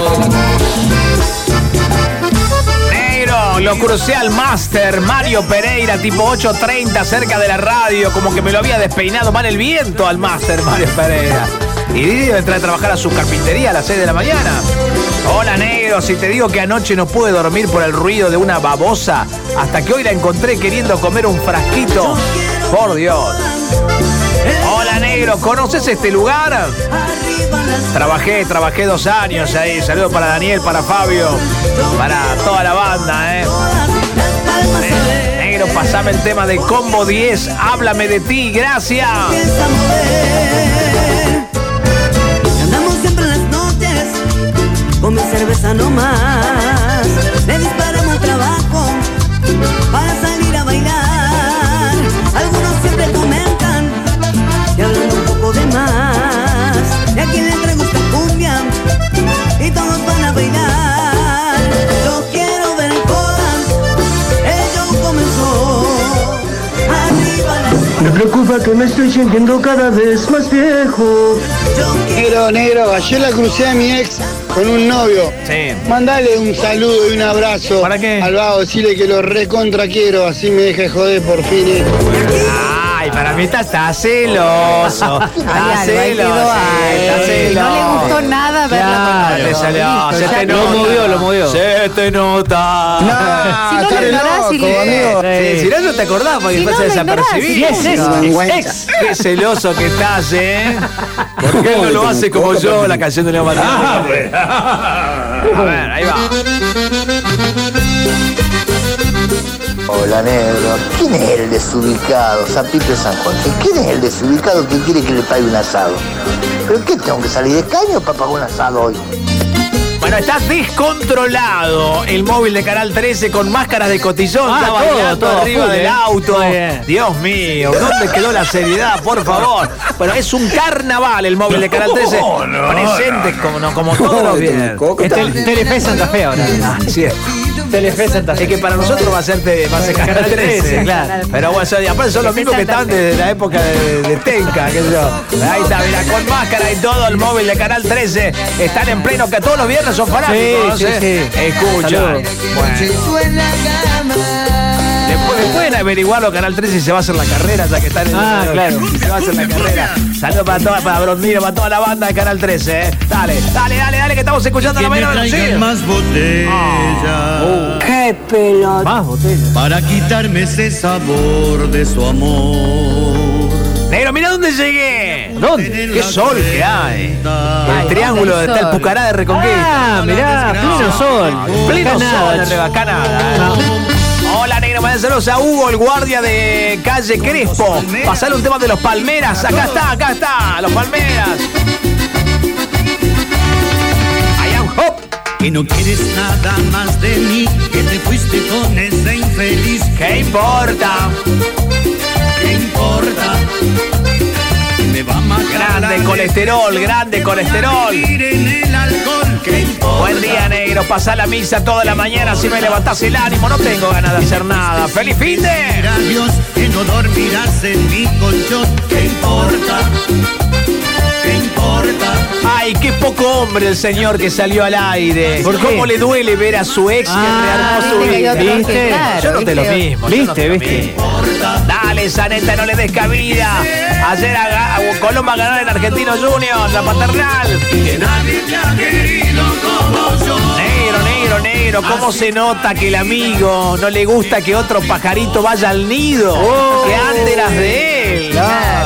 Speaker 1: Negro, lo crucé al máster Mario Pereira, tipo 8:30, cerca de la radio, como que me lo había despeinado mal el viento al máster Mario Pereira. Y debe entrar a trabajar a su carpintería a las 6 de la mañana. Hola, negro, si te digo que anoche no pude dormir por el ruido de una babosa, hasta que hoy la encontré queriendo comer un frasquito. Por Dios. Hola, negro, ¿conoces este lugar? Trabajé 2 años ahí. Saludos para Daniel, para Fabio, para toda la banda, Negro, pasame el tema de Combo 10, háblame de ti, gracias.
Speaker 8: Andamos siempre en las noches con mi cerveza no más. Le disparamos al trabajo para salir a bailar. Algunos siempre comentan y hablan un poco de más. Y a quien le gusta cumbia y todos van a bailar. Lo quiero ver en cola, el show comenzó. Arriba las...
Speaker 6: Me preocupa disculpa que me estoy sintiendo cada vez más viejo.
Speaker 3: Negro, ayer la crucé a mi ex con un novio.
Speaker 1: Sí.
Speaker 3: Mandale un saludo y un abrazo.
Speaker 1: ¿Para qué?
Speaker 3: Al vago, decirle que lo recontra quiero, así me deja de joder por fin.
Speaker 1: Ay, para mí está celoso. Está celoso.
Speaker 21: No le gustó nada verla con
Speaker 1: Se te
Speaker 4: Lo movió.
Speaker 1: Se te nota.
Speaker 21: Si no lo ignorás,
Speaker 1: Si no, no te acordás porque pasa desapercibido. Qué celoso que estás, ¿eh? ¿Por qué no lo hace como yo, la canción de Leo Mateo? A ver, ahí va.
Speaker 19: Hola, negro. ¿Quién es el desubicado? Zapito de San Jorge. ¿Quién es el desubicado que quiere que le pague un asado? ¿Pero qué? ¿Tengo que salir de caño para pagar un asado hoy?
Speaker 1: Bueno, está descontrolado el móvil de Canal 13 con máscaras de cotillón. Está bailando arriba del auto. Dios mío, ¿dónde quedó la seriedad? Por favor. Bueno, es un carnaval el móvil de Canal 13. Presente como todos los viernes.
Speaker 4: Telefe Santa Fe ahora.
Speaker 1: Sí. Telefe Santa Fe. Es que para nosotros va a ser Canal 13, claro. Pero bueno, aparte son los mismos que están desde la época de Tenca, qué sé yo. Ahí está, mira, con máscara y todo el móvil de Canal 13. Están en pleno, que todos los viernes son fanáticos. Sí. Escucha. Bueno. Después pueden averiguarlo Canal 13 si se va a hacer la carrera, ya que están en
Speaker 4: claro.
Speaker 1: Se va a hacer la carrera. Saludos para Brondino, para toda la banda de Canal 13, ¿eh? Dale, que estamos escuchando la mañana.
Speaker 8: Más botellas.
Speaker 21: ¡Qué pelota!
Speaker 4: Más botellas.
Speaker 8: Para quitarme ese sabor de su amor.
Speaker 1: Negro, mira dónde llegué.
Speaker 4: ¿Dónde?
Speaker 1: Qué sol que hay. El triángulo de tal Pucará de Reconquista.
Speaker 4: Ah, mirá, pleno sol.
Speaker 1: Pleno sol de Rebacanada. Hola, negro, me saludos a Hugo, el guardia de calle Crespo. Pasale un tema de los Palmeras. Acá está, los Palmeras. Allá, hop.
Speaker 8: Que no quieres nada más de mí, que te fuiste con ese infeliz.
Speaker 1: ¿Qué importa?
Speaker 8: ¿Qué importa? Me va a matar.
Speaker 1: Grande colesterol. Buen día, negro. Pasá la misa toda la mañana, así me levantás el ánimo. No tengo ganas de hacer nada. ¡Feliz fin de!
Speaker 8: Dios, que no dormirás en mi colchón. ¿Qué importa? ¿Qué importa?
Speaker 1: Ay, qué poco hombre el señor que salió al aire. ¿Por cómo le duele ver a su ex que rearmó su vida?
Speaker 21: ¿Viste?
Speaker 1: Yo noté lo mismo.
Speaker 4: ¿Viste?
Speaker 1: Dale, Zaneta, no le des cabida. Ayer a Colomba ganó en Argentino Junior, la paternal.
Speaker 8: Que nadie te ha querido como yo.
Speaker 1: Negro, ¿cómo se nota que el amigo no le gusta que otro pajarito vaya al nido? Que antes eras de él.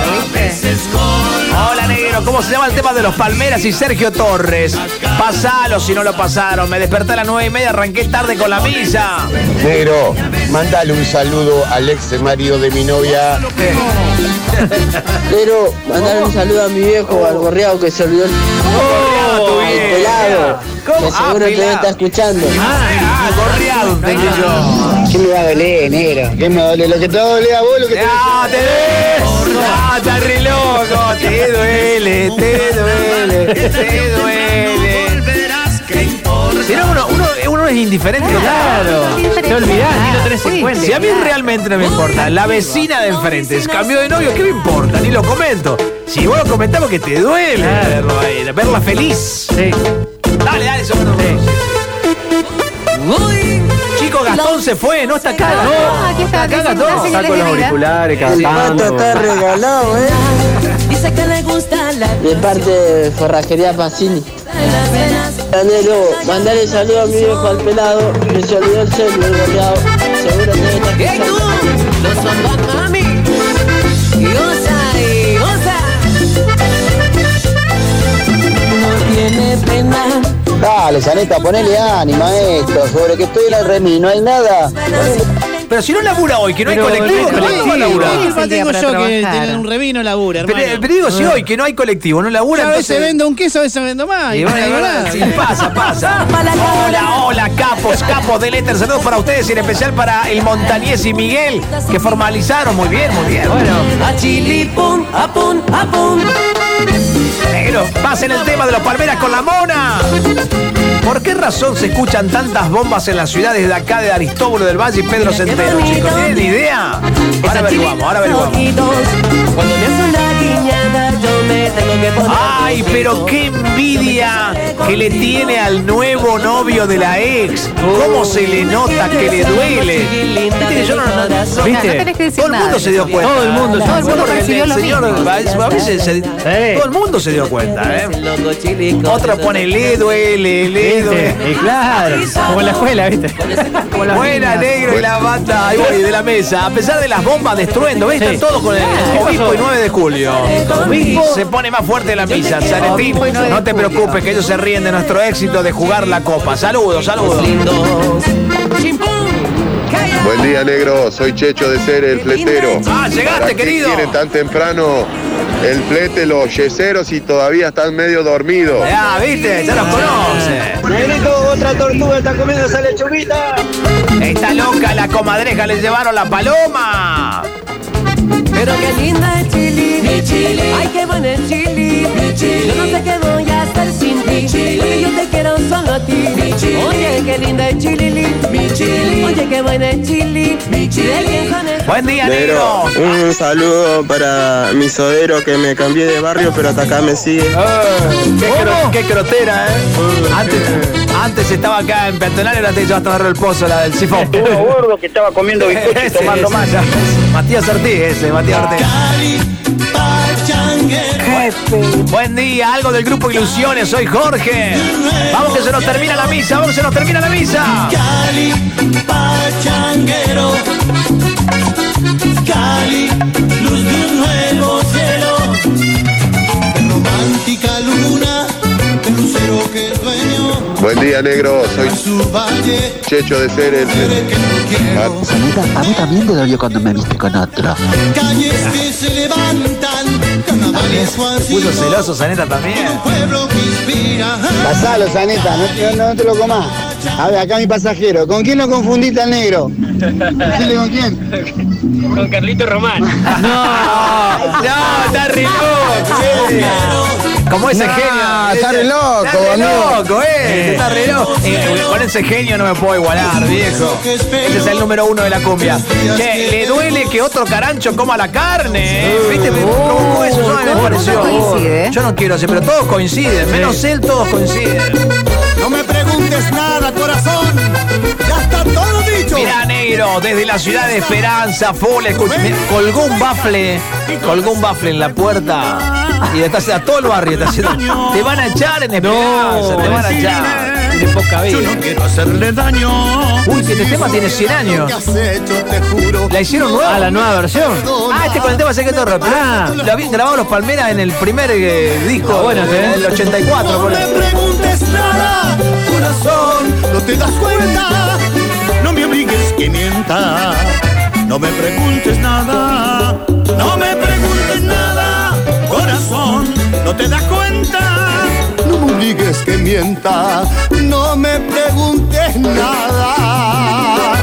Speaker 1: Hola, negro, ¿cómo se llama el tema de los Palmeras y Sergio Torres? Pasalo si no lo pasaron. Me desperté a las 9:30, arranqué tarde con la misa.
Speaker 9: Negro, mándale un saludo al ex marido de mi novia.
Speaker 7: Pero mandale un saludo a mi viejo, al gorreado que se olvidó el pelado. Que seguro te está escuchando.
Speaker 1: Gorreado, entendí yo.
Speaker 3: ¿Qué me va a doler, negro? ¿Qué me duele? Lo que te va a doler a vos, lo que te
Speaker 1: está re loco. Te duele. Si no, uno es indiferente.
Speaker 4: Claro. Te olvidás, ni lo tenés en cuenta.
Speaker 1: Si a mí realmente no me importa, la vecina de enfrente cambió de novio, ¿qué me importa? Ni lo comento. Si vos lo comentamos que te duele verla feliz.
Speaker 4: Sí.
Speaker 1: Dale, eso bueno. Chico, Gastón se fue, no está acá.
Speaker 21: No, aquí está Gastón.
Speaker 4: Está con los auriculares, cantando.
Speaker 7: Está regalado,
Speaker 16: Dice que le gusta la
Speaker 7: de parte de Forrajería Pacini. Danilo, mandale saludo a mi viejo al pelado, que se olvidó el celu, el gorreado. Seguro que está escuchando.
Speaker 16: los son mami. Goza. No tiene pena.
Speaker 3: Dale, Zaneta, ponele ánimo a esto. Sobre que estoy en el remis, no hay nada.
Speaker 1: Pero si no labura hoy, que no hay colectivo, ¿cómo va a laburar?
Speaker 18: ¿Qué tengo yo que tener un remis no labura, hermano?
Speaker 1: Pero digo, si hoy que no hay colectivo, no labura.
Speaker 18: A veces vendo un queso, a veces vendo más.
Speaker 1: Y bueno, sí, pasa. Hola, capos del éter. Saludos para ustedes y en especial para el Montañés y Miguel, que formalizaron. Muy bien.
Speaker 16: Bueno. A chilipum, apum.
Speaker 1: Negro, pasen el tema de los Palmeras con la mona. ¿Por qué razón se escuchan tantas bombas en las ciudades de acá de Aristóbulo del Valle y Pedro Centeno, chicos? ¿Tienen idea? Ahora averiguamos.
Speaker 16: Cuando me hace una guiñada, yo me tengo que poner.
Speaker 1: Ay, pero qué envidia que le tiene al nuevo novio de la ex. ¿Cómo se le nota que le duele? Viste que yo no
Speaker 21: ¿Viste? No tenés que decir
Speaker 1: todo el mundo
Speaker 21: nada.
Speaker 1: se dio cuenta.
Speaker 21: Todo el mundo percibió lo mismo.
Speaker 1: A veces todo el mundo se dio cuenta, Otra pone le duele.
Speaker 4: Y claro, como en la escuela, ¿viste?
Speaker 1: Buena, negro, y la banda ahí voy, de la mesa. A pesar de las bombas de estruendo, ¿ves? Están todos con el obispo y 9 de julio. Se pone más fuerte la misa. Sanetín, no te preocupes que ellos se ríen de nuestro éxito de jugar la copa. Saludos.
Speaker 9: Buen día, negro. Soy Checho de Ser, el fletero.
Speaker 1: Llegaste,
Speaker 9: ¿Para qué
Speaker 1: querido.
Speaker 9: quieren tan temprano el flete, los yeseros y todavía están medio dormidos?
Speaker 1: Ya, ¿viste? Ya los conoce.
Speaker 23: Negrito, otra tortuga está comiendo esa lechuguita.
Speaker 1: Está loca la comadreja, le llevaron la paloma.
Speaker 16: Pero qué linda es Chili, mi Chili. Ay, qué buena es Chili, mi Chili. Yo no sé qué voy a hacer sin ti, porque yo te quiero solo a ti, mi Chili. Oye, qué linda es Chili, mi Chili. Oye, qué buena es Chili, mi Chili.
Speaker 1: Buen día, negro.
Speaker 6: Un saludo para mi sodero que me cambié de barrio, pero hasta acá me sigue.
Speaker 1: Qué crotera, Antes estaba acá en Peatonal, ahora te llevaste a agarrar el pozo, la del sifón.
Speaker 23: Uno gordo que estaba comiendo bizcocho y tomando masa.
Speaker 1: Matías Ortiz, Matías Ortiz. Buen día, algo del grupo Ilusiones, soy Jorge. Vamos que se nos termina la misa,
Speaker 8: Cali, pachanguero. Cali, luz de un nuevo cielo. Romántica luna, el lucero que es dueño.
Speaker 9: Buen día, negro. Soy Checho de Ser, el
Speaker 19: Sanita, a mí también te dolió cuando me viste con otro.
Speaker 8: Calles que se levantan, carnavales
Speaker 1: Puso celoso, Saneta también.
Speaker 8: pueblo que inspira.
Speaker 3: Pasalo, Saneta, no te lo comás. A ver, acá mi pasajero. ¿Con quién lo confundiste al negro? Dile con quién.
Speaker 4: Con Carlito Román.
Speaker 1: No, está re loco. Como ese genio.
Speaker 3: Está re loco,
Speaker 1: Está re loco. Con ese genio no me puedo igualar, viejo. Ese es el número 1 de la cumbia. Che, le duele que otro carancho coma la carne. ¿Viste? Me provocó eso, me pareció. Yo no quiero hacer, pero todos coinciden. Menos él, todos coinciden.
Speaker 8: No me preguntes nada, corazón. Ya está todo dicho.
Speaker 1: Mirá, negro, desde la ciudad de Esperanza, full, colgó un bafle en la puerta y está haciendo a todo el barrio. Está haciendo, te van a echar en Esperanza, te van a echar. De poca vida.
Speaker 8: Yo no quiero hacerle daño.
Speaker 1: Uy, que este tema tiene 100 años. ¿La hicieron nueva?
Speaker 4: La nueva versión.
Speaker 1: Este con el tema Secreto Rap. Lo habían grabado los Palmeras en el primer disco, en el 84.
Speaker 8: No me preguntes nada, corazón, no te das cuenta. No me obligues que mienta. No me preguntes nada, no me preguntes nada, corazón, no te das cuenta. No me obligues que mienta, no me preguntes nada.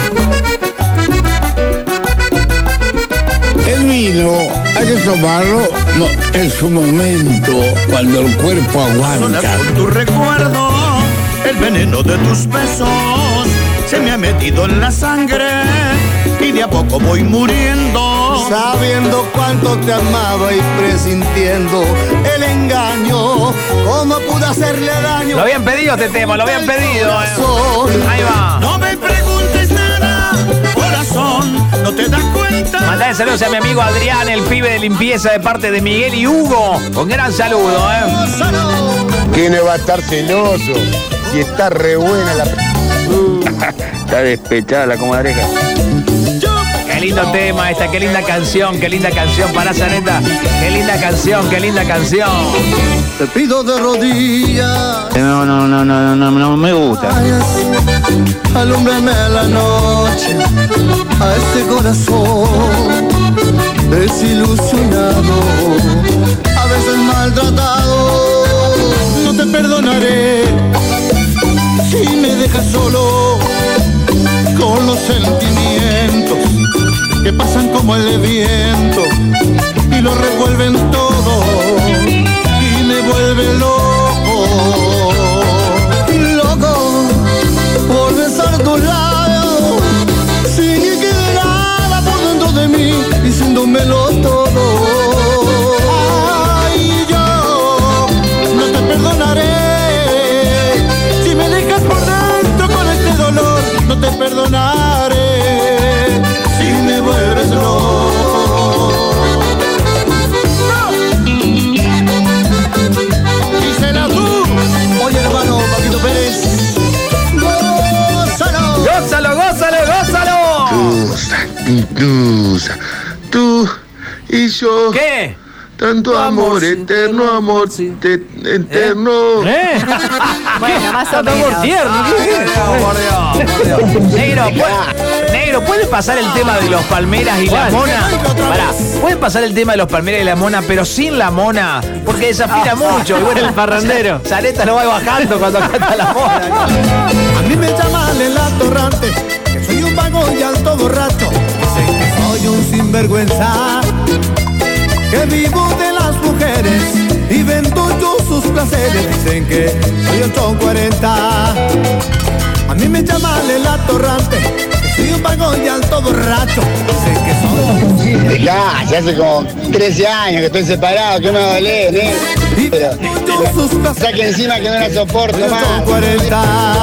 Speaker 13: El vino hay que tomarlo en su momento, cuando el cuerpo aguanta.
Speaker 8: Con tu recuerdo, el veneno de tus besos se me ha metido en la sangre y de a poco voy muriendo. Sabiendo cuánto te amaba y presintiendo el engaño, ¿cómo pude hacerle daño?
Speaker 1: Lo habían pedido este tema, lo habían pedido. Ahí va.
Speaker 8: No me preguntes nada, corazón, no te das cuenta.
Speaker 1: Mandale saludos a mi amigo Adrián, el pibe de limpieza de parte de Miguel y Hugo. Con gran saludo,
Speaker 9: ¿Quién no va a estar celoso? Si está re buena la...
Speaker 22: Está despechada la comadreja.
Speaker 1: Qué lindo tema esta, qué linda canción para Saneta. Qué linda canción.
Speaker 8: Te pido de rodillas.
Speaker 22: No me gusta.
Speaker 8: Alúmbrame la noche a este corazón desilusionado, a veces maltratado. No te perdonaré si me dejas solo con los sentimientos que pasan como el viento y lo revuelven todo y me vuelve loco.
Speaker 9: Incluso tú y yo.
Speaker 1: ¿Qué?
Speaker 9: Tanto amor eterno, amor eterno.
Speaker 21: Bueno, más o menos.
Speaker 1: Amor tierno. Por Dios. Negro, ¿puede pasar el tema de los Palmeras y la Mona? Pará, ¿puede pasar el tema de los Palmeras y la Mona, pero sin la Mona? Porque desafina mucho. Y bueno, el parrandero. Zareta lo va bajando cuando canta la Mona.
Speaker 8: A mí me llaman el atorrante, que soy un vago y alto borracho. Dicen que soy un sinvergüenza, que vivo de las mujeres y vendo yo sus placeres. Dicen que soy 840. A mí me llaman el atorrante, que soy un vago y alto borracho. Dicen que soy...
Speaker 3: Dejá, ya hace como 13 años que estoy separado, que me va a doler, Pero saque encima que no la soporto más.
Speaker 8: 840.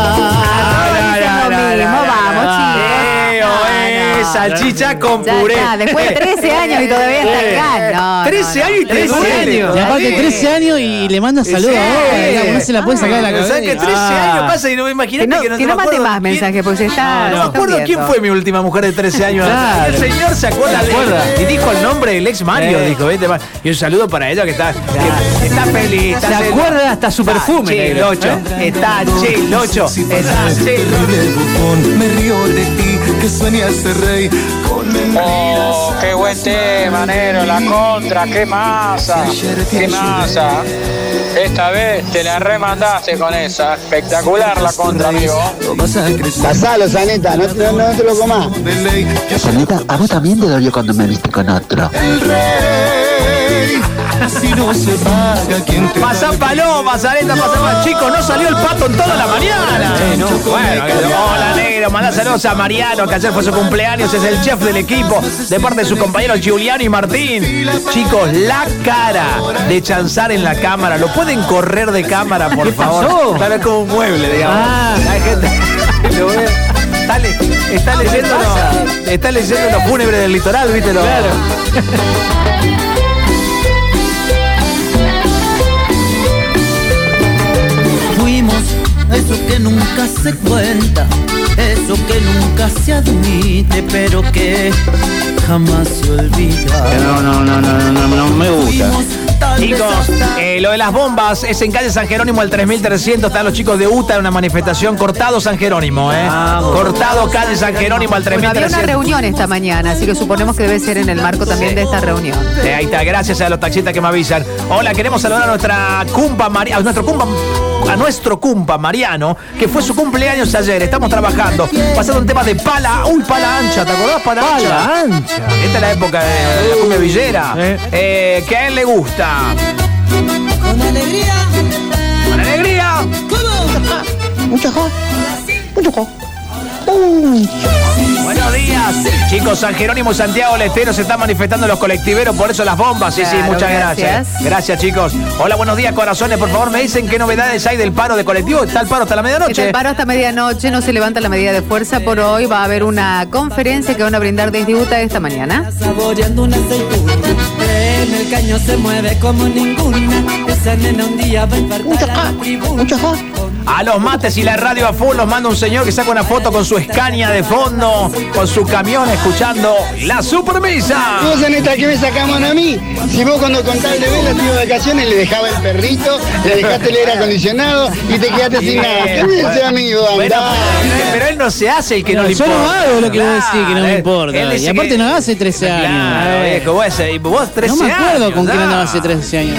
Speaker 21: Vamos, chicos.
Speaker 1: Salchicha con
Speaker 21: Ya
Speaker 1: puré.
Speaker 21: está, después de 13 años y todavía está acá. No,
Speaker 1: 13 años y 13 años.
Speaker 18: Y aparte 13 años y le manda saludos ahora, digamos, no se la puede sacar de la cabeza.
Speaker 1: ¿Sabes que 13 años pasa y no me imagínate
Speaker 21: que no mande más mensajes porque se está.
Speaker 1: No me acuerdo quién fue mi última mujer de 13 años. El señor se acuerda y dijo el nombre del ex Mario. Dijo, vete, y un saludo para ella que está feliz.
Speaker 4: Se acuerda hasta su perfume.
Speaker 1: Chilocho. Está Chilocho.
Speaker 8: Me río de ti, que sueña ese rey.
Speaker 2: Oh, qué buen tema, negro, la contra, qué masa. Esta vez te la remandaste con esa. Espectacular la contra, amigo.
Speaker 3: Pasalo, Saneta, no te lo comas.
Speaker 19: Saneta, a vos también te dolió cuando me viste con otro.
Speaker 8: Si no se paga, ¿quién te
Speaker 1: Pasá paloma, Zareta, pasá. Chicos, no salió el pato en toda la mañana. Bueno, hola negro, mandá saludos a Mariano, que ayer fue su cumpleaños, es el chef del equipo, de parte de sus compañeros Giuliano y Martín. Chicos, la cara de Chanzar en la cámara, ¿lo pueden correr de cámara, por favor? Claro, es como un mueble, digamos. La gente lo ve. Está leyendo los fúnebres del litoral, ¿viste? Claro.
Speaker 8: Eso que nunca se cuenta, eso que nunca se admite, pero que jamás se olvida.
Speaker 4: No me gusta.
Speaker 1: Chicos, lo de las bombas es en calle San Jerónimo al 3300. Están los chicos de UTA en una manifestación. Cortado San Jerónimo, Cortado calle San Jerónimo al 3300.
Speaker 21: Había una reunión esta mañana, así que suponemos que debe ser en el marco también de esta reunión.
Speaker 1: Ahí está, gracias a los taxistas que me avisan. Hola, queremos saludar a nuestra cumpa a nuestro cumpa Mariano, que fue su cumpleaños ayer. Estamos trabajando, pasando un tema de pala. Uy, pala ancha, ¿te acordás? Pala ancha. Esta es la época de la cumbia villera. Que a él le gusta.
Speaker 8: Con alegría.
Speaker 1: Con alegría.
Speaker 8: ¿Cómo? Mucho.
Speaker 1: Buenos días, chicos. San Jerónimo y Santiago del Estero se están manifestando los colectiveros, por eso las bombas. Sí, muchas gracias. Gracias, chicos. Hola, buenos días, corazones. Por favor, me dicen qué novedades hay del paro de colectivo. ¿Está el paro hasta la medianoche?
Speaker 21: Está el paro hasta medianoche, no se levanta la medida de fuerza por hoy. Va a haber una conferencia que van a brindar desde UTA esta mañana.
Speaker 8: Saboreando una aceituna, en el caño se mueve como ninguna. Esa nena un día va a infartar a la tribuna.
Speaker 1: A los mates y la radio a full los manda un señor que saca una foto con su Scania de fondo, con su camión, escuchando la Supermisa.
Speaker 3: Vos, Aneta, ¿qué me sacamos a mí? Si vos cuando contás el bebé la tuve de vacaciones le dejaba el perrito, le dejaste el aire acondicionado y te quedaste sin nada. ¿Qué me dice amigo?
Speaker 1: Pero él no se hace el que no le
Speaker 18: yo
Speaker 1: importa.
Speaker 18: no hago lo que vos decís que no me importa. Y aparte no hace 13 años.
Speaker 1: Claro, viejo, vos 13 años.
Speaker 18: No me acuerdo con quién andaba hace 13 años.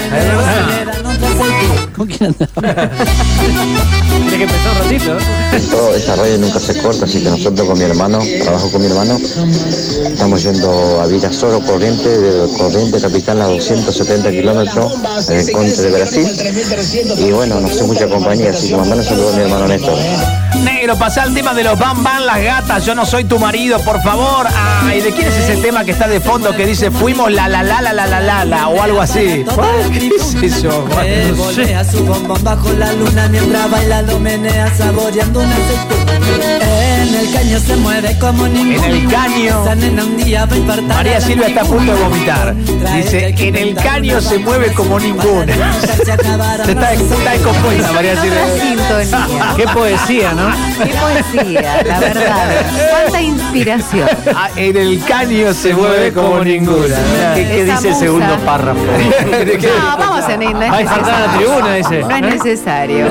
Speaker 18: ¿Con quién andaba?
Speaker 4: Tiene que empezar un ratito.
Speaker 5: Esta radio nunca se corta, así que nosotros con mi hermano, trabajo con mi hermano, estamos yendo a Virasoro, Corriente Capital a 270 kilómetros en el Conte de Brasil. Y bueno, no sé mucha compañía, así que mandale un saludo a mi hermano Néstor.
Speaker 1: Negro, pasá el tema de los Van las gatas, yo no soy tu marido, por favor. Ay, ¿de quién es ese tema que está de fondo que dice fuimos la o algo así? ¿Qué es eso?
Speaker 8: Volea su bombón bajo la luna mientras baila lo menea saboreando una aceituna. En el caño se mueve como ninguna.
Speaker 1: En el caño.
Speaker 8: Esa nena un día va a infartar.
Speaker 1: María Silvia está a punto de vomitar. Dice, en el caño se mueve como ninguna. Está descompuesta, María Silvia.
Speaker 4: Qué poesía, ¿no?
Speaker 21: Qué poesía, la verdad. Cuánta inspiración.
Speaker 1: En el caño se mueve como ninguna.
Speaker 4: ¿Qué dice el segundo párrafo?
Speaker 21: No, vamos a ir.
Speaker 4: Ahí saltar a la tribuna, dice.
Speaker 21: No es necesario.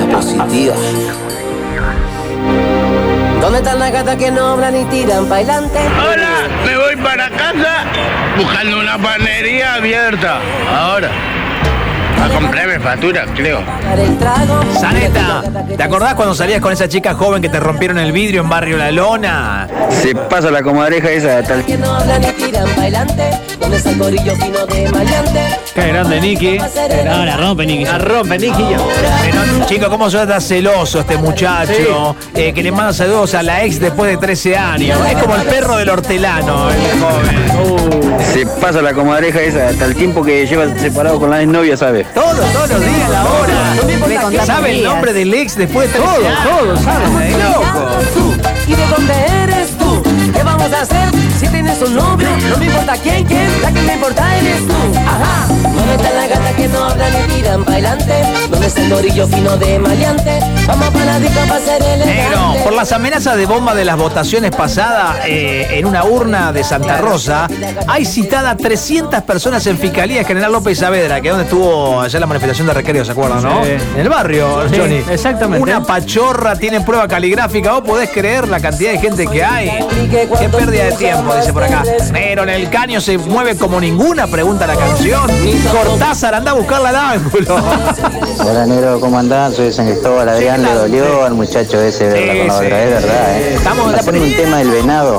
Speaker 16: ¿Dónde están las gatas que no hablan y tiran bailante?
Speaker 12: Hola, me voy para casa buscando una panadería abierta. Ahora. A comprarme factura, creo.
Speaker 1: Saneta, ¿te acordás cuando salías con esa chica joven que te rompieron el vidrio en Barrio La Lona?
Speaker 22: Se pasa la comadreja esa tal.
Speaker 16: Que no hablan y tiran bailante. ¿Dónde está el corillo fino de maleante?
Speaker 4: Qué grande, Nicky.
Speaker 18: No, la rompe, Nicky.
Speaker 4: La rompe, Nicky.
Speaker 1: Pero, chico, ¿cómo suena celoso este muchacho? Que le manda saludos a la ex después de 13 años. Es como el perro del hortelano, el joven.
Speaker 22: Se pasa la comadreja esa hasta el tiempo que lleva separado con la exnovia, ¿sabes?
Speaker 1: Todos los días, la hora. ¿Sabe el nombre del ex después de 13 años? Todos saben. Loco.
Speaker 16: ¿Y de dónde eres tú? ¿Qué vamos a hacer si tienes un novio? No me importa quién, la que me importa eres tú. Ajá. ¿Dónde está la gata que no hablan y tiran bailante? ¿Dónde está el gorillo fino de maleante? Vamos para la disco para ser elegante.
Speaker 1: Negro, por las amenazas de bomba de las votaciones pasadas en una urna de Santa Rosa, hay citada 300 personas en Fiscalía General López Saavedra, que es donde estuvo allá la manifestación de Recreo, ¿se acuerdan, no?
Speaker 4: Sí.
Speaker 1: En el barrio,
Speaker 4: Sí,
Speaker 1: Johnny.
Speaker 4: exactamente.
Speaker 1: Una pachorra, tiene prueba caligráfica. ¿Vos podés creer la cantidad de gente que hay? Qué pérdida de tiempo, dice por acá. Negro, en el caño se mueve como ninguna, pregunta la canción. Cortázar, anda a buscarla al ángulo.
Speaker 5: Hola negro, ¿cómo andás? Soy de San Cristóbal, Adrián, le dolió al muchacho ese verla con la otra vez, ¿verdad?
Speaker 1: Estamos
Speaker 5: haciendo un tema del venado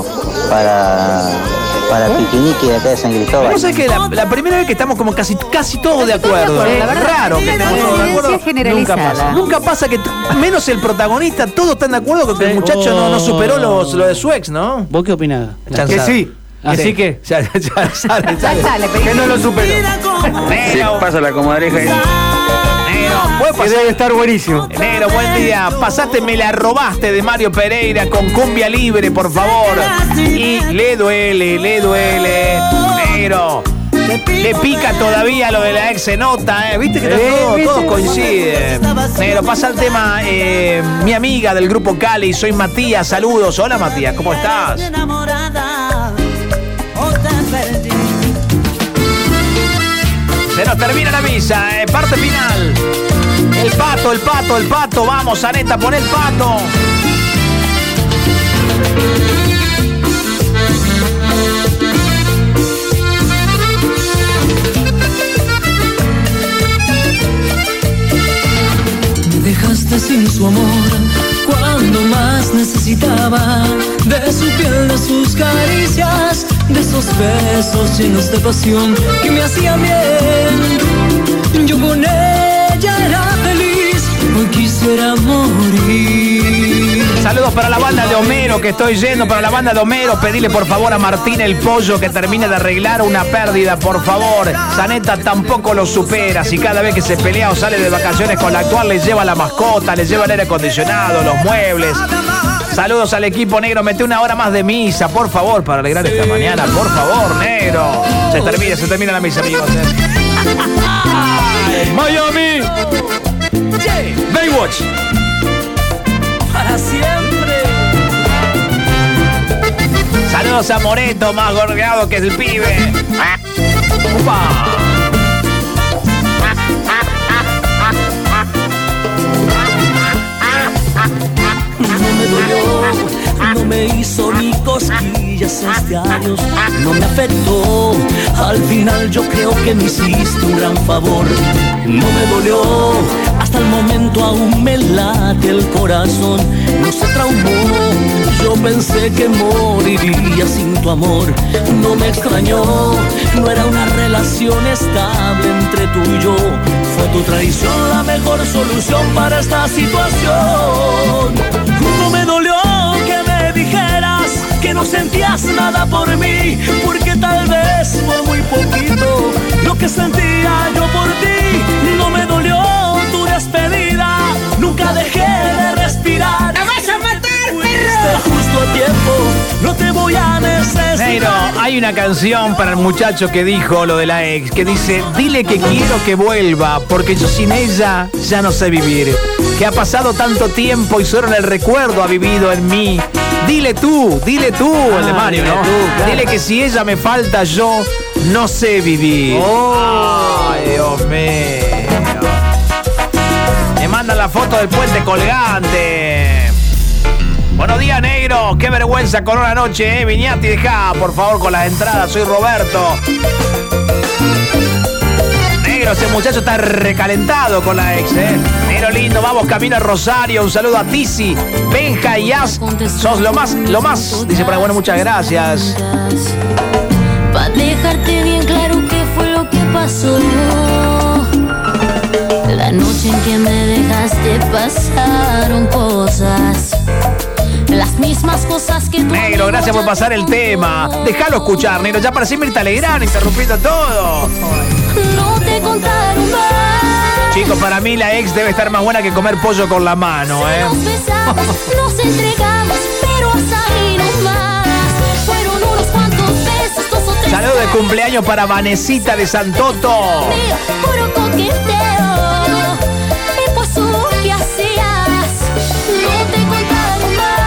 Speaker 5: para Piquiniqui de acá de San Cristóbal.
Speaker 1: Vos sabés que la primera vez que estamos como casi todos de acuerdo.
Speaker 21: La verdad,
Speaker 1: Raro que estemos todos de acuerdo.
Speaker 21: Generalizada.
Speaker 1: Nunca pasa que menos el protagonista, todos están de acuerdo con que el muchacho no superó lo de su ex, ¿no?
Speaker 18: ¿Vos qué opinás?
Speaker 1: Que sí.
Speaker 4: Así que
Speaker 1: ya sale.
Speaker 21: Que
Speaker 1: no lo superó.
Speaker 22: Se pasa la comadreja esa.
Speaker 1: Negro, puede pasar.
Speaker 4: debe estar buenísimo.
Speaker 1: Negro, buen día. Pasaste, me la robaste de Mario Pereira con cumbia libre, por favor. Y le duele. Negro. Le pica todavía lo de la ex, se nota, ¿viste que todos coinciden? Negro, pasa el tema, mi amiga del grupo Cali, soy Matías, saludos. Hola Matías, ¿cómo estás? Se nos termina la misa, parte final. El pato, vamos, Saneta, pon el pato.
Speaker 8: Me dejaste sin su amor cuando más necesitaba de su piel, de sus caricias, de esos besos llenos de pasión que me hacían bien. Yo con ella era feliz, hoy quisiera morir.
Speaker 1: Saludos para la banda de Homero que estoy yendo, para la banda de Homero. Pedile por favor a Martín el Pollo que termine de arreglar una pérdida, por favor. Saneta tampoco lo supera. Si cada vez que se pelea o sale de vacaciones con la actual le lleva la mascota, le lleva el aire acondicionado, los muebles. Saludos al equipo negro, mete una hora más de misa, por favor, para alegrar esta mañana, por favor, negro. Se termina la misa, amigos. Miami. Baywatch.
Speaker 16: Para siempre.
Speaker 1: Saludos a Moreto, más gordeado que el pibe. ¡Upa!
Speaker 8: No me dolió, no me hizo ni cosquillas este adiós, no me afectó. Al final yo creo que me hiciste un gran favor. No me dolió, hasta el momento aún me late el corazón. No se traumó, yo pensé que moriría sin tu amor. No me extrañó, no era una relación estable entre tú y yo. Fue tu traición la mejor solución para esta situación. No me dolió que me dijeras que no sentías nada por mí, porque tal vez fue muy poquito lo que sentía yo por ti. No me dolió tu despedida, nunca dejé de respirar.
Speaker 23: ¡Me vas a matar,
Speaker 8: fuiste justo a tiempo, no te voy a necesitar.
Speaker 1: Neiro, hay una canción para el muchacho que dijo lo de la ex, que dice, dile que quiero que vuelva, porque yo sin ella ya no sé vivir. que ha pasado tanto tiempo y solo en el recuerdo ha vivido en mí. Dile tú, el de Mario, ¿no? Claro. Dile que si ella me falta, yo no sé vivir. Ay, Dios mío. Me mandan la foto del puente colgante. Buenos días, negro. Qué vergüenza con una noche, Viñati, deja, por favor, con las entradas. Soy Roberto. Negro, ese muchacho está recalentado con la ex, Negro lindo, vamos camino a Rosario. Un saludo a Tizi, Benja y As. Sos lo más. Dice por ahí, bueno, muchas gracias.
Speaker 14: Pa' dejarte bien claro qué fue lo que pasó. La noche en que me dejaste pasaron cosas. Las mismas cosas que tú.
Speaker 1: Negro, gracias por pasar el tema. Déjalo escuchar, negro. Ya parecía Mirta Legrand interrumpiendo todo.
Speaker 14: No te contaron más.
Speaker 1: Chicos, para mí la ex debe estar más buena que comer pollo con la mano,
Speaker 14: Nos besamos, nos entregamos, pero hasta ahí no más. Fueron unos cuantos besos, 2 o 3.
Speaker 1: Saludos de cumpleaños para Vanesita de Santoto.
Speaker 14: Puro coqueteo. Y pues tú, ¿qué hacías? No te contaron más.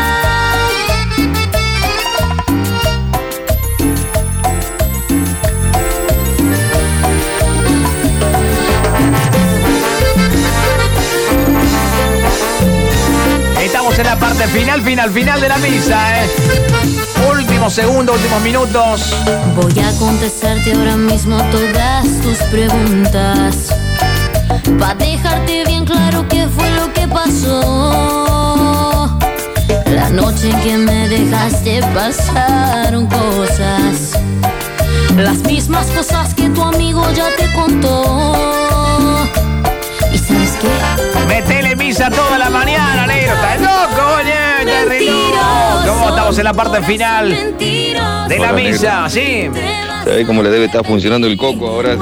Speaker 1: Estamos en la parte final de la misa, Últimos segundos, últimos minutos.
Speaker 14: Voy a contestarte ahora mismo todas tus preguntas, pa' dejarte bien claro qué fue lo que pasó. La noche en que me dejaste pasaron cosas. Las mismas cosas que tu amigo ya te contó. ¿Y sabes qué?
Speaker 1: Metele misa toda la mañana, negro. ¿Estás loco, oye? Está re loco. ¿Cómo estamos en la parte final de la misa? ¿Sí?
Speaker 22: ¿Sabés cómo le debe estar funcionando el coco ahora?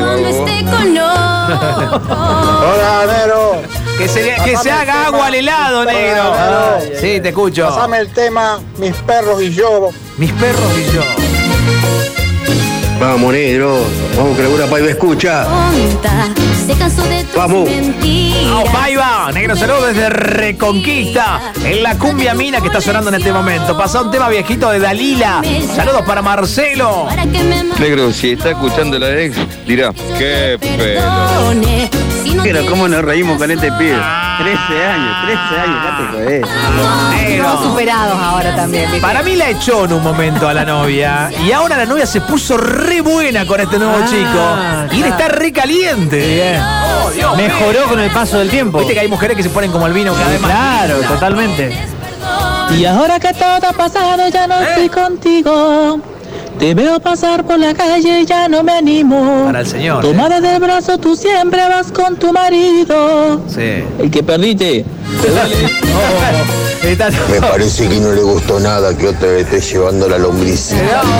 Speaker 23: Hola, negro.
Speaker 1: Que se haga agua al helado, negro. Sí, te escucho.
Speaker 23: Pásame el tema Mis perros y yo.
Speaker 1: Mis perros y yo.
Speaker 22: Vamos, negro. Vamos, que la buena Paiva escucha.
Speaker 14: Se cansó de tus
Speaker 22: Vamos.
Speaker 14: mentiras.
Speaker 1: Vamos, Paiva. Negro, saludos desde Reconquista. En la cumbia mina que está sonando en este momento. Pasó un tema viejito de Dalila. Saludos para Marcelo.
Speaker 22: Negro, si está escuchando la ex, dirá, qué pelo.
Speaker 15: Pero cómo nos reímos con este pibe. 13 años, ya te jodés.
Speaker 21: Todos superados ahora también. ¿viste?
Speaker 1: Para mí la echó en un momento a la novia. Y ahora la novia se puso re buena con este nuevo chico. Y él está re caliente.
Speaker 4: Oh, Dios, mejoró con el paso del tiempo.
Speaker 1: Viste que hay mujeres que se ponen como el vino cada vez más.
Speaker 4: Claro, totalmente.
Speaker 20: Y ahora que todo ha pasado, ya no estoy contigo. Te veo pasar por la calle y ya no me animo.
Speaker 1: Para el señor.
Speaker 20: Tomada del brazo, tú siempre vas con tu marido.
Speaker 1: Sí.
Speaker 20: El que perdiste.
Speaker 9: Me parece que no le gustó nada que otra vez esté llevando la lombricita.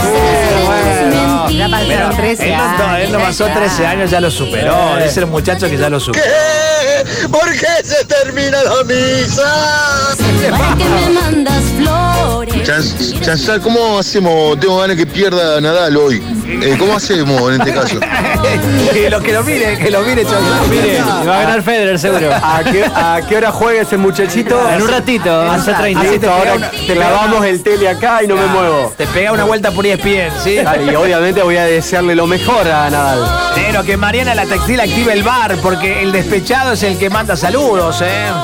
Speaker 21: Ya pasaron 13 años.
Speaker 1: Él no pasó 13 años, ya lo superó. Es el muchacho que ya lo superó.
Speaker 23: ¿Qué? ¿Por qué se termina la misa?
Speaker 14: ¿Para qué me mandas flores?
Speaker 9: Chanzal, ¿cómo hacemos? Tengo ganas que pierda Nadal hoy. ¿Cómo hacemos en este caso?
Speaker 1: que lo mire, Chanzal.
Speaker 4: Mire, va a ganar Federer seguro.
Speaker 17: ¿A qué hora juega ese muchachito?
Speaker 4: En un ratito, hace 30.
Speaker 17: Ahora te clavamos el tele acá y no me muevo.
Speaker 1: Te pega una vuelta por ESPN, ¿sí?
Speaker 17: Y obviamente voy a desearle lo mejor a Nadal.
Speaker 1: Pero que Mariana la Textil active el bar, porque el despechado es el que manda saludos,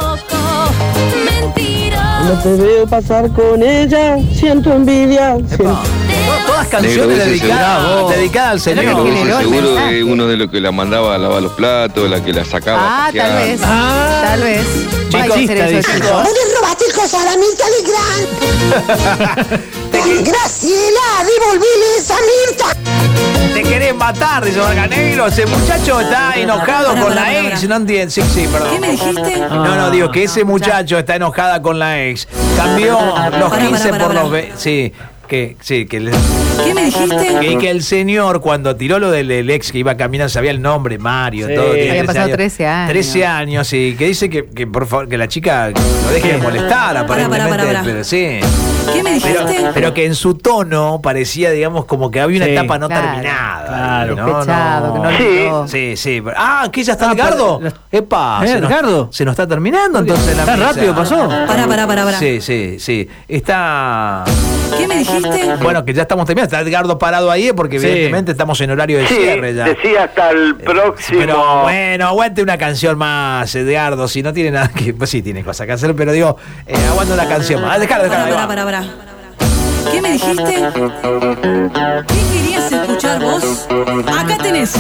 Speaker 20: No te veo pasar con ella, siento envidia.
Speaker 1: Todas canciones dedicadas al señor.
Speaker 22: Negro, seguro de uno de los que la mandaba a lavar los platos, la que la sacaba a pasear.
Speaker 21: Tal vez. Tal vez.
Speaker 1: Chicos,
Speaker 11: ¿Dónde robaste cosas a la Mirta Legrand? Graciela, devolvile esa Mirta.
Speaker 1: Te querés matar, dice Marca Negro. Ese muchacho está enojado con la ex. No entiendo. Sí, perdón.
Speaker 21: ¿Qué me dijiste?
Speaker 1: No, digo que ese muchacho está enojada con la ex. Cambió los 15 por los 20. Sí, que ¿Qué me dijiste? Que el señor, cuando tiró lo del ex que iba caminando, sabía el nombre, Mario,
Speaker 21: Sí.
Speaker 1: todo.
Speaker 21: Habían pasado 13 años.
Speaker 1: 13 años, y que dice que por favor, que la chica lo deje de molestar, aparentemente.
Speaker 21: Para.
Speaker 1: Pero sí.
Speaker 21: ¿Qué me dijiste?
Speaker 1: Pero que en su tono parecía, digamos, como que había una etapa no terminada.
Speaker 4: Claro.
Speaker 21: Despechado, que no olvidó.
Speaker 1: Sí. Ah, que ya está Edgardo. Epa,
Speaker 4: Edgardo.
Speaker 1: se nos está terminando entonces la
Speaker 4: Tan
Speaker 1: misa.
Speaker 4: rápido pasó.
Speaker 21: Para.
Speaker 1: Sí. Está.
Speaker 21: ¿Qué me dijiste?
Speaker 1: Bueno, que ya estamos terminando. Está Edgardo parado ahí porque evidentemente estamos en horario de cierre ya.
Speaker 9: Decía hasta el próximo.
Speaker 1: Pero bueno, aguante una canción más, Edgardo. Si no tiene nada que. Pues sí, tiene cosas que hacer, pero digo, aguante una canción más. Dejalo.
Speaker 21: Para. ¿Qué me dijiste? ¿Qué querías escuchar vos? Acá tenés.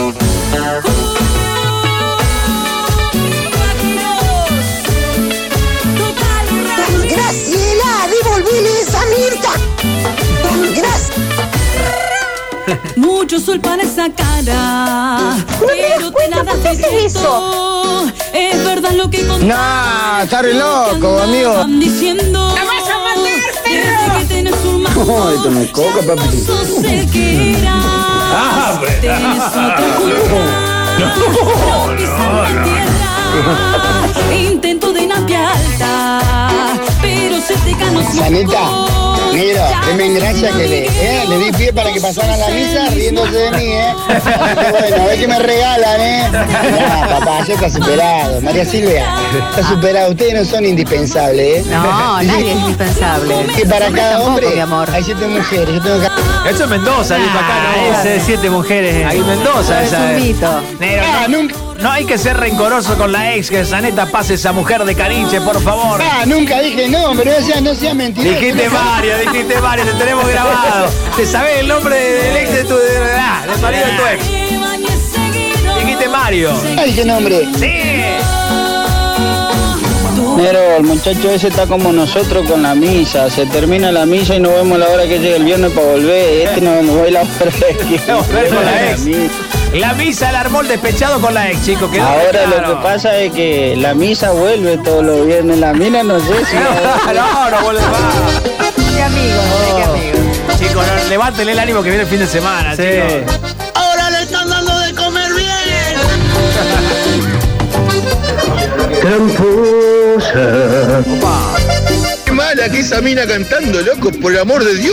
Speaker 11: Graciela, devolvile esa Mirta. Gracias.
Speaker 21: Mucho sol para esa cara, pero te nada te siento. Es verdad lo que contaste.
Speaker 3: No, está re loco, amigo.
Speaker 21: Están diciendo. ¡La vas a matar, perro! Que tenés un mano.
Speaker 13: No, esto no es coca, papi.
Speaker 21: Sos el que eras. Tenés otra culpa. Pisando tierra. Intento de napia alta, pero se te ganó su
Speaker 3: Sanita, mira, qué me engracia que le di pie para que pasaran la misa riéndose de mí, Bueno, a ver qué me regalan, Mirá, papá, ya está superado. María Silvia, está superado. Ustedes no son indispensables,
Speaker 21: No, nadie es indispensable.
Speaker 3: Que para cada
Speaker 21: Tampoco,
Speaker 3: hombre
Speaker 21: mi amor.
Speaker 3: hay 7 mujeres. Yo tengo que...
Speaker 1: Eso es Mendoza, dijo acá, ¿no?
Speaker 4: Ese de 7 mujeres.
Speaker 1: Ahí en Mendoza,
Speaker 21: Es
Speaker 1: esa
Speaker 21: un
Speaker 1: es.
Speaker 21: mito.
Speaker 1: Negro,
Speaker 3: nunca.
Speaker 1: no hay que ser rencoroso con la ex, que Saneta pase esa mujer de Carinche, por favor.
Speaker 3: Nunca dije nombre, no sea mentiroso.
Speaker 1: Dijiste Mario, te tenemos grabado. ¿Te sabés el nombre del ex de tu del marido de tu ex? Dijiste Mario.
Speaker 3: Dije nombre.
Speaker 1: Sí.
Speaker 6: Pero el muchacho ese está como nosotros con la misa. Se termina la misa y no vemos la hora que llegue el viernes para volver. No voy la hora que
Speaker 1: volver con la ex. La misa la armó el despechado con la ex, chico.
Speaker 6: Ahora lo que pasa es que la misa vuelve todos los viernes. La mina no sé si...
Speaker 1: no vuelve más.
Speaker 21: Qué amigo.
Speaker 1: Chicos, levántele el ánimo que viene el fin de semana, chicos.
Speaker 23: Ahora le están dando de comer bien.
Speaker 9: Tramposa. Qué mala que esa mina cantando, loco, por el amor de Dios.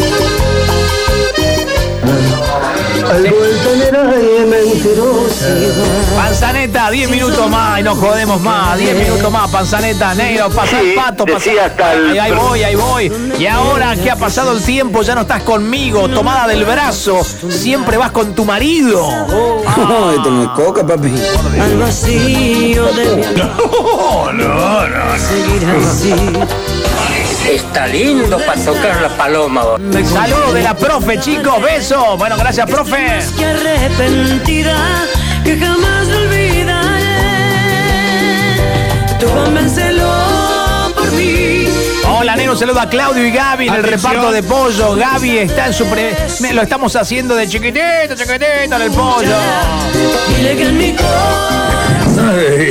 Speaker 1: Panzaneta, 10 minutos más y nos jodemos más. 10 minutos más, Panzaneta, negro, pasa el pato, pasa. Ahí voy. Y ahora que ha pasado el tiempo, ya no estás conmigo, tomada del brazo, siempre vas con tu marido.
Speaker 13: No, esto no es coca, papi.
Speaker 16: Al vacío de mi
Speaker 9: No.
Speaker 16: seguir así.
Speaker 7: Está lindo para tocar la paloma.
Speaker 1: Saludos de la profe, chicos, besos. Bueno, gracias, profe.
Speaker 16: Que arrepentida, que jamás olvidaré. Tú convéncelo por mí.
Speaker 1: Hola, negro, saludo a Claudio y Gaby en el reparto de pollo. Gaby está en su lo estamos haciendo de chiquitito en el pollo.
Speaker 16: Dile que en mi corazón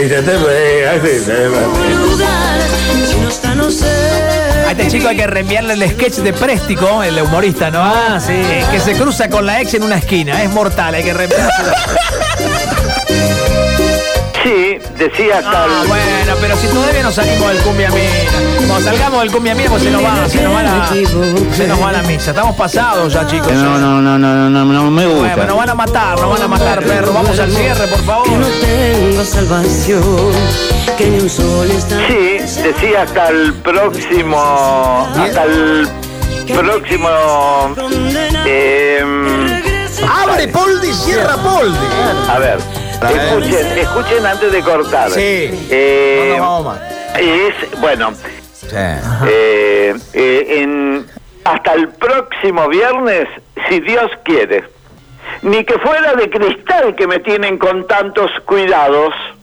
Speaker 16: lugar, si no está, no sé.
Speaker 1: A este chico hay que reenviarle el sketch de Préstico, el humorista, ¿no? Ah, sí. Que se cruza con la ex en una esquina. Es mortal, hay que reenviárselo.
Speaker 9: Sí, decía hasta
Speaker 1: bueno, pero si todavía no salimos del Cumbia Mina. Cuando salgamos del Cumbia Mina, pues se nos va la misa. Estamos pasados ya, chicos.
Speaker 6: No me gusta.
Speaker 1: Bueno, nos van a matar, perro. Vamos al cierre, por favor.
Speaker 16: Que no tengo salvación, que ni un sol está.
Speaker 9: Sí, decía hasta el próximo.
Speaker 1: Abre Poldi, cierra Poldi.
Speaker 9: A ver. Escuchen antes de cortar.
Speaker 1: Sí. No vamos más.
Speaker 9: Hasta el próximo viernes, si Dios quiere. Ni que fuera de cristal que me tienen con tantos cuidados.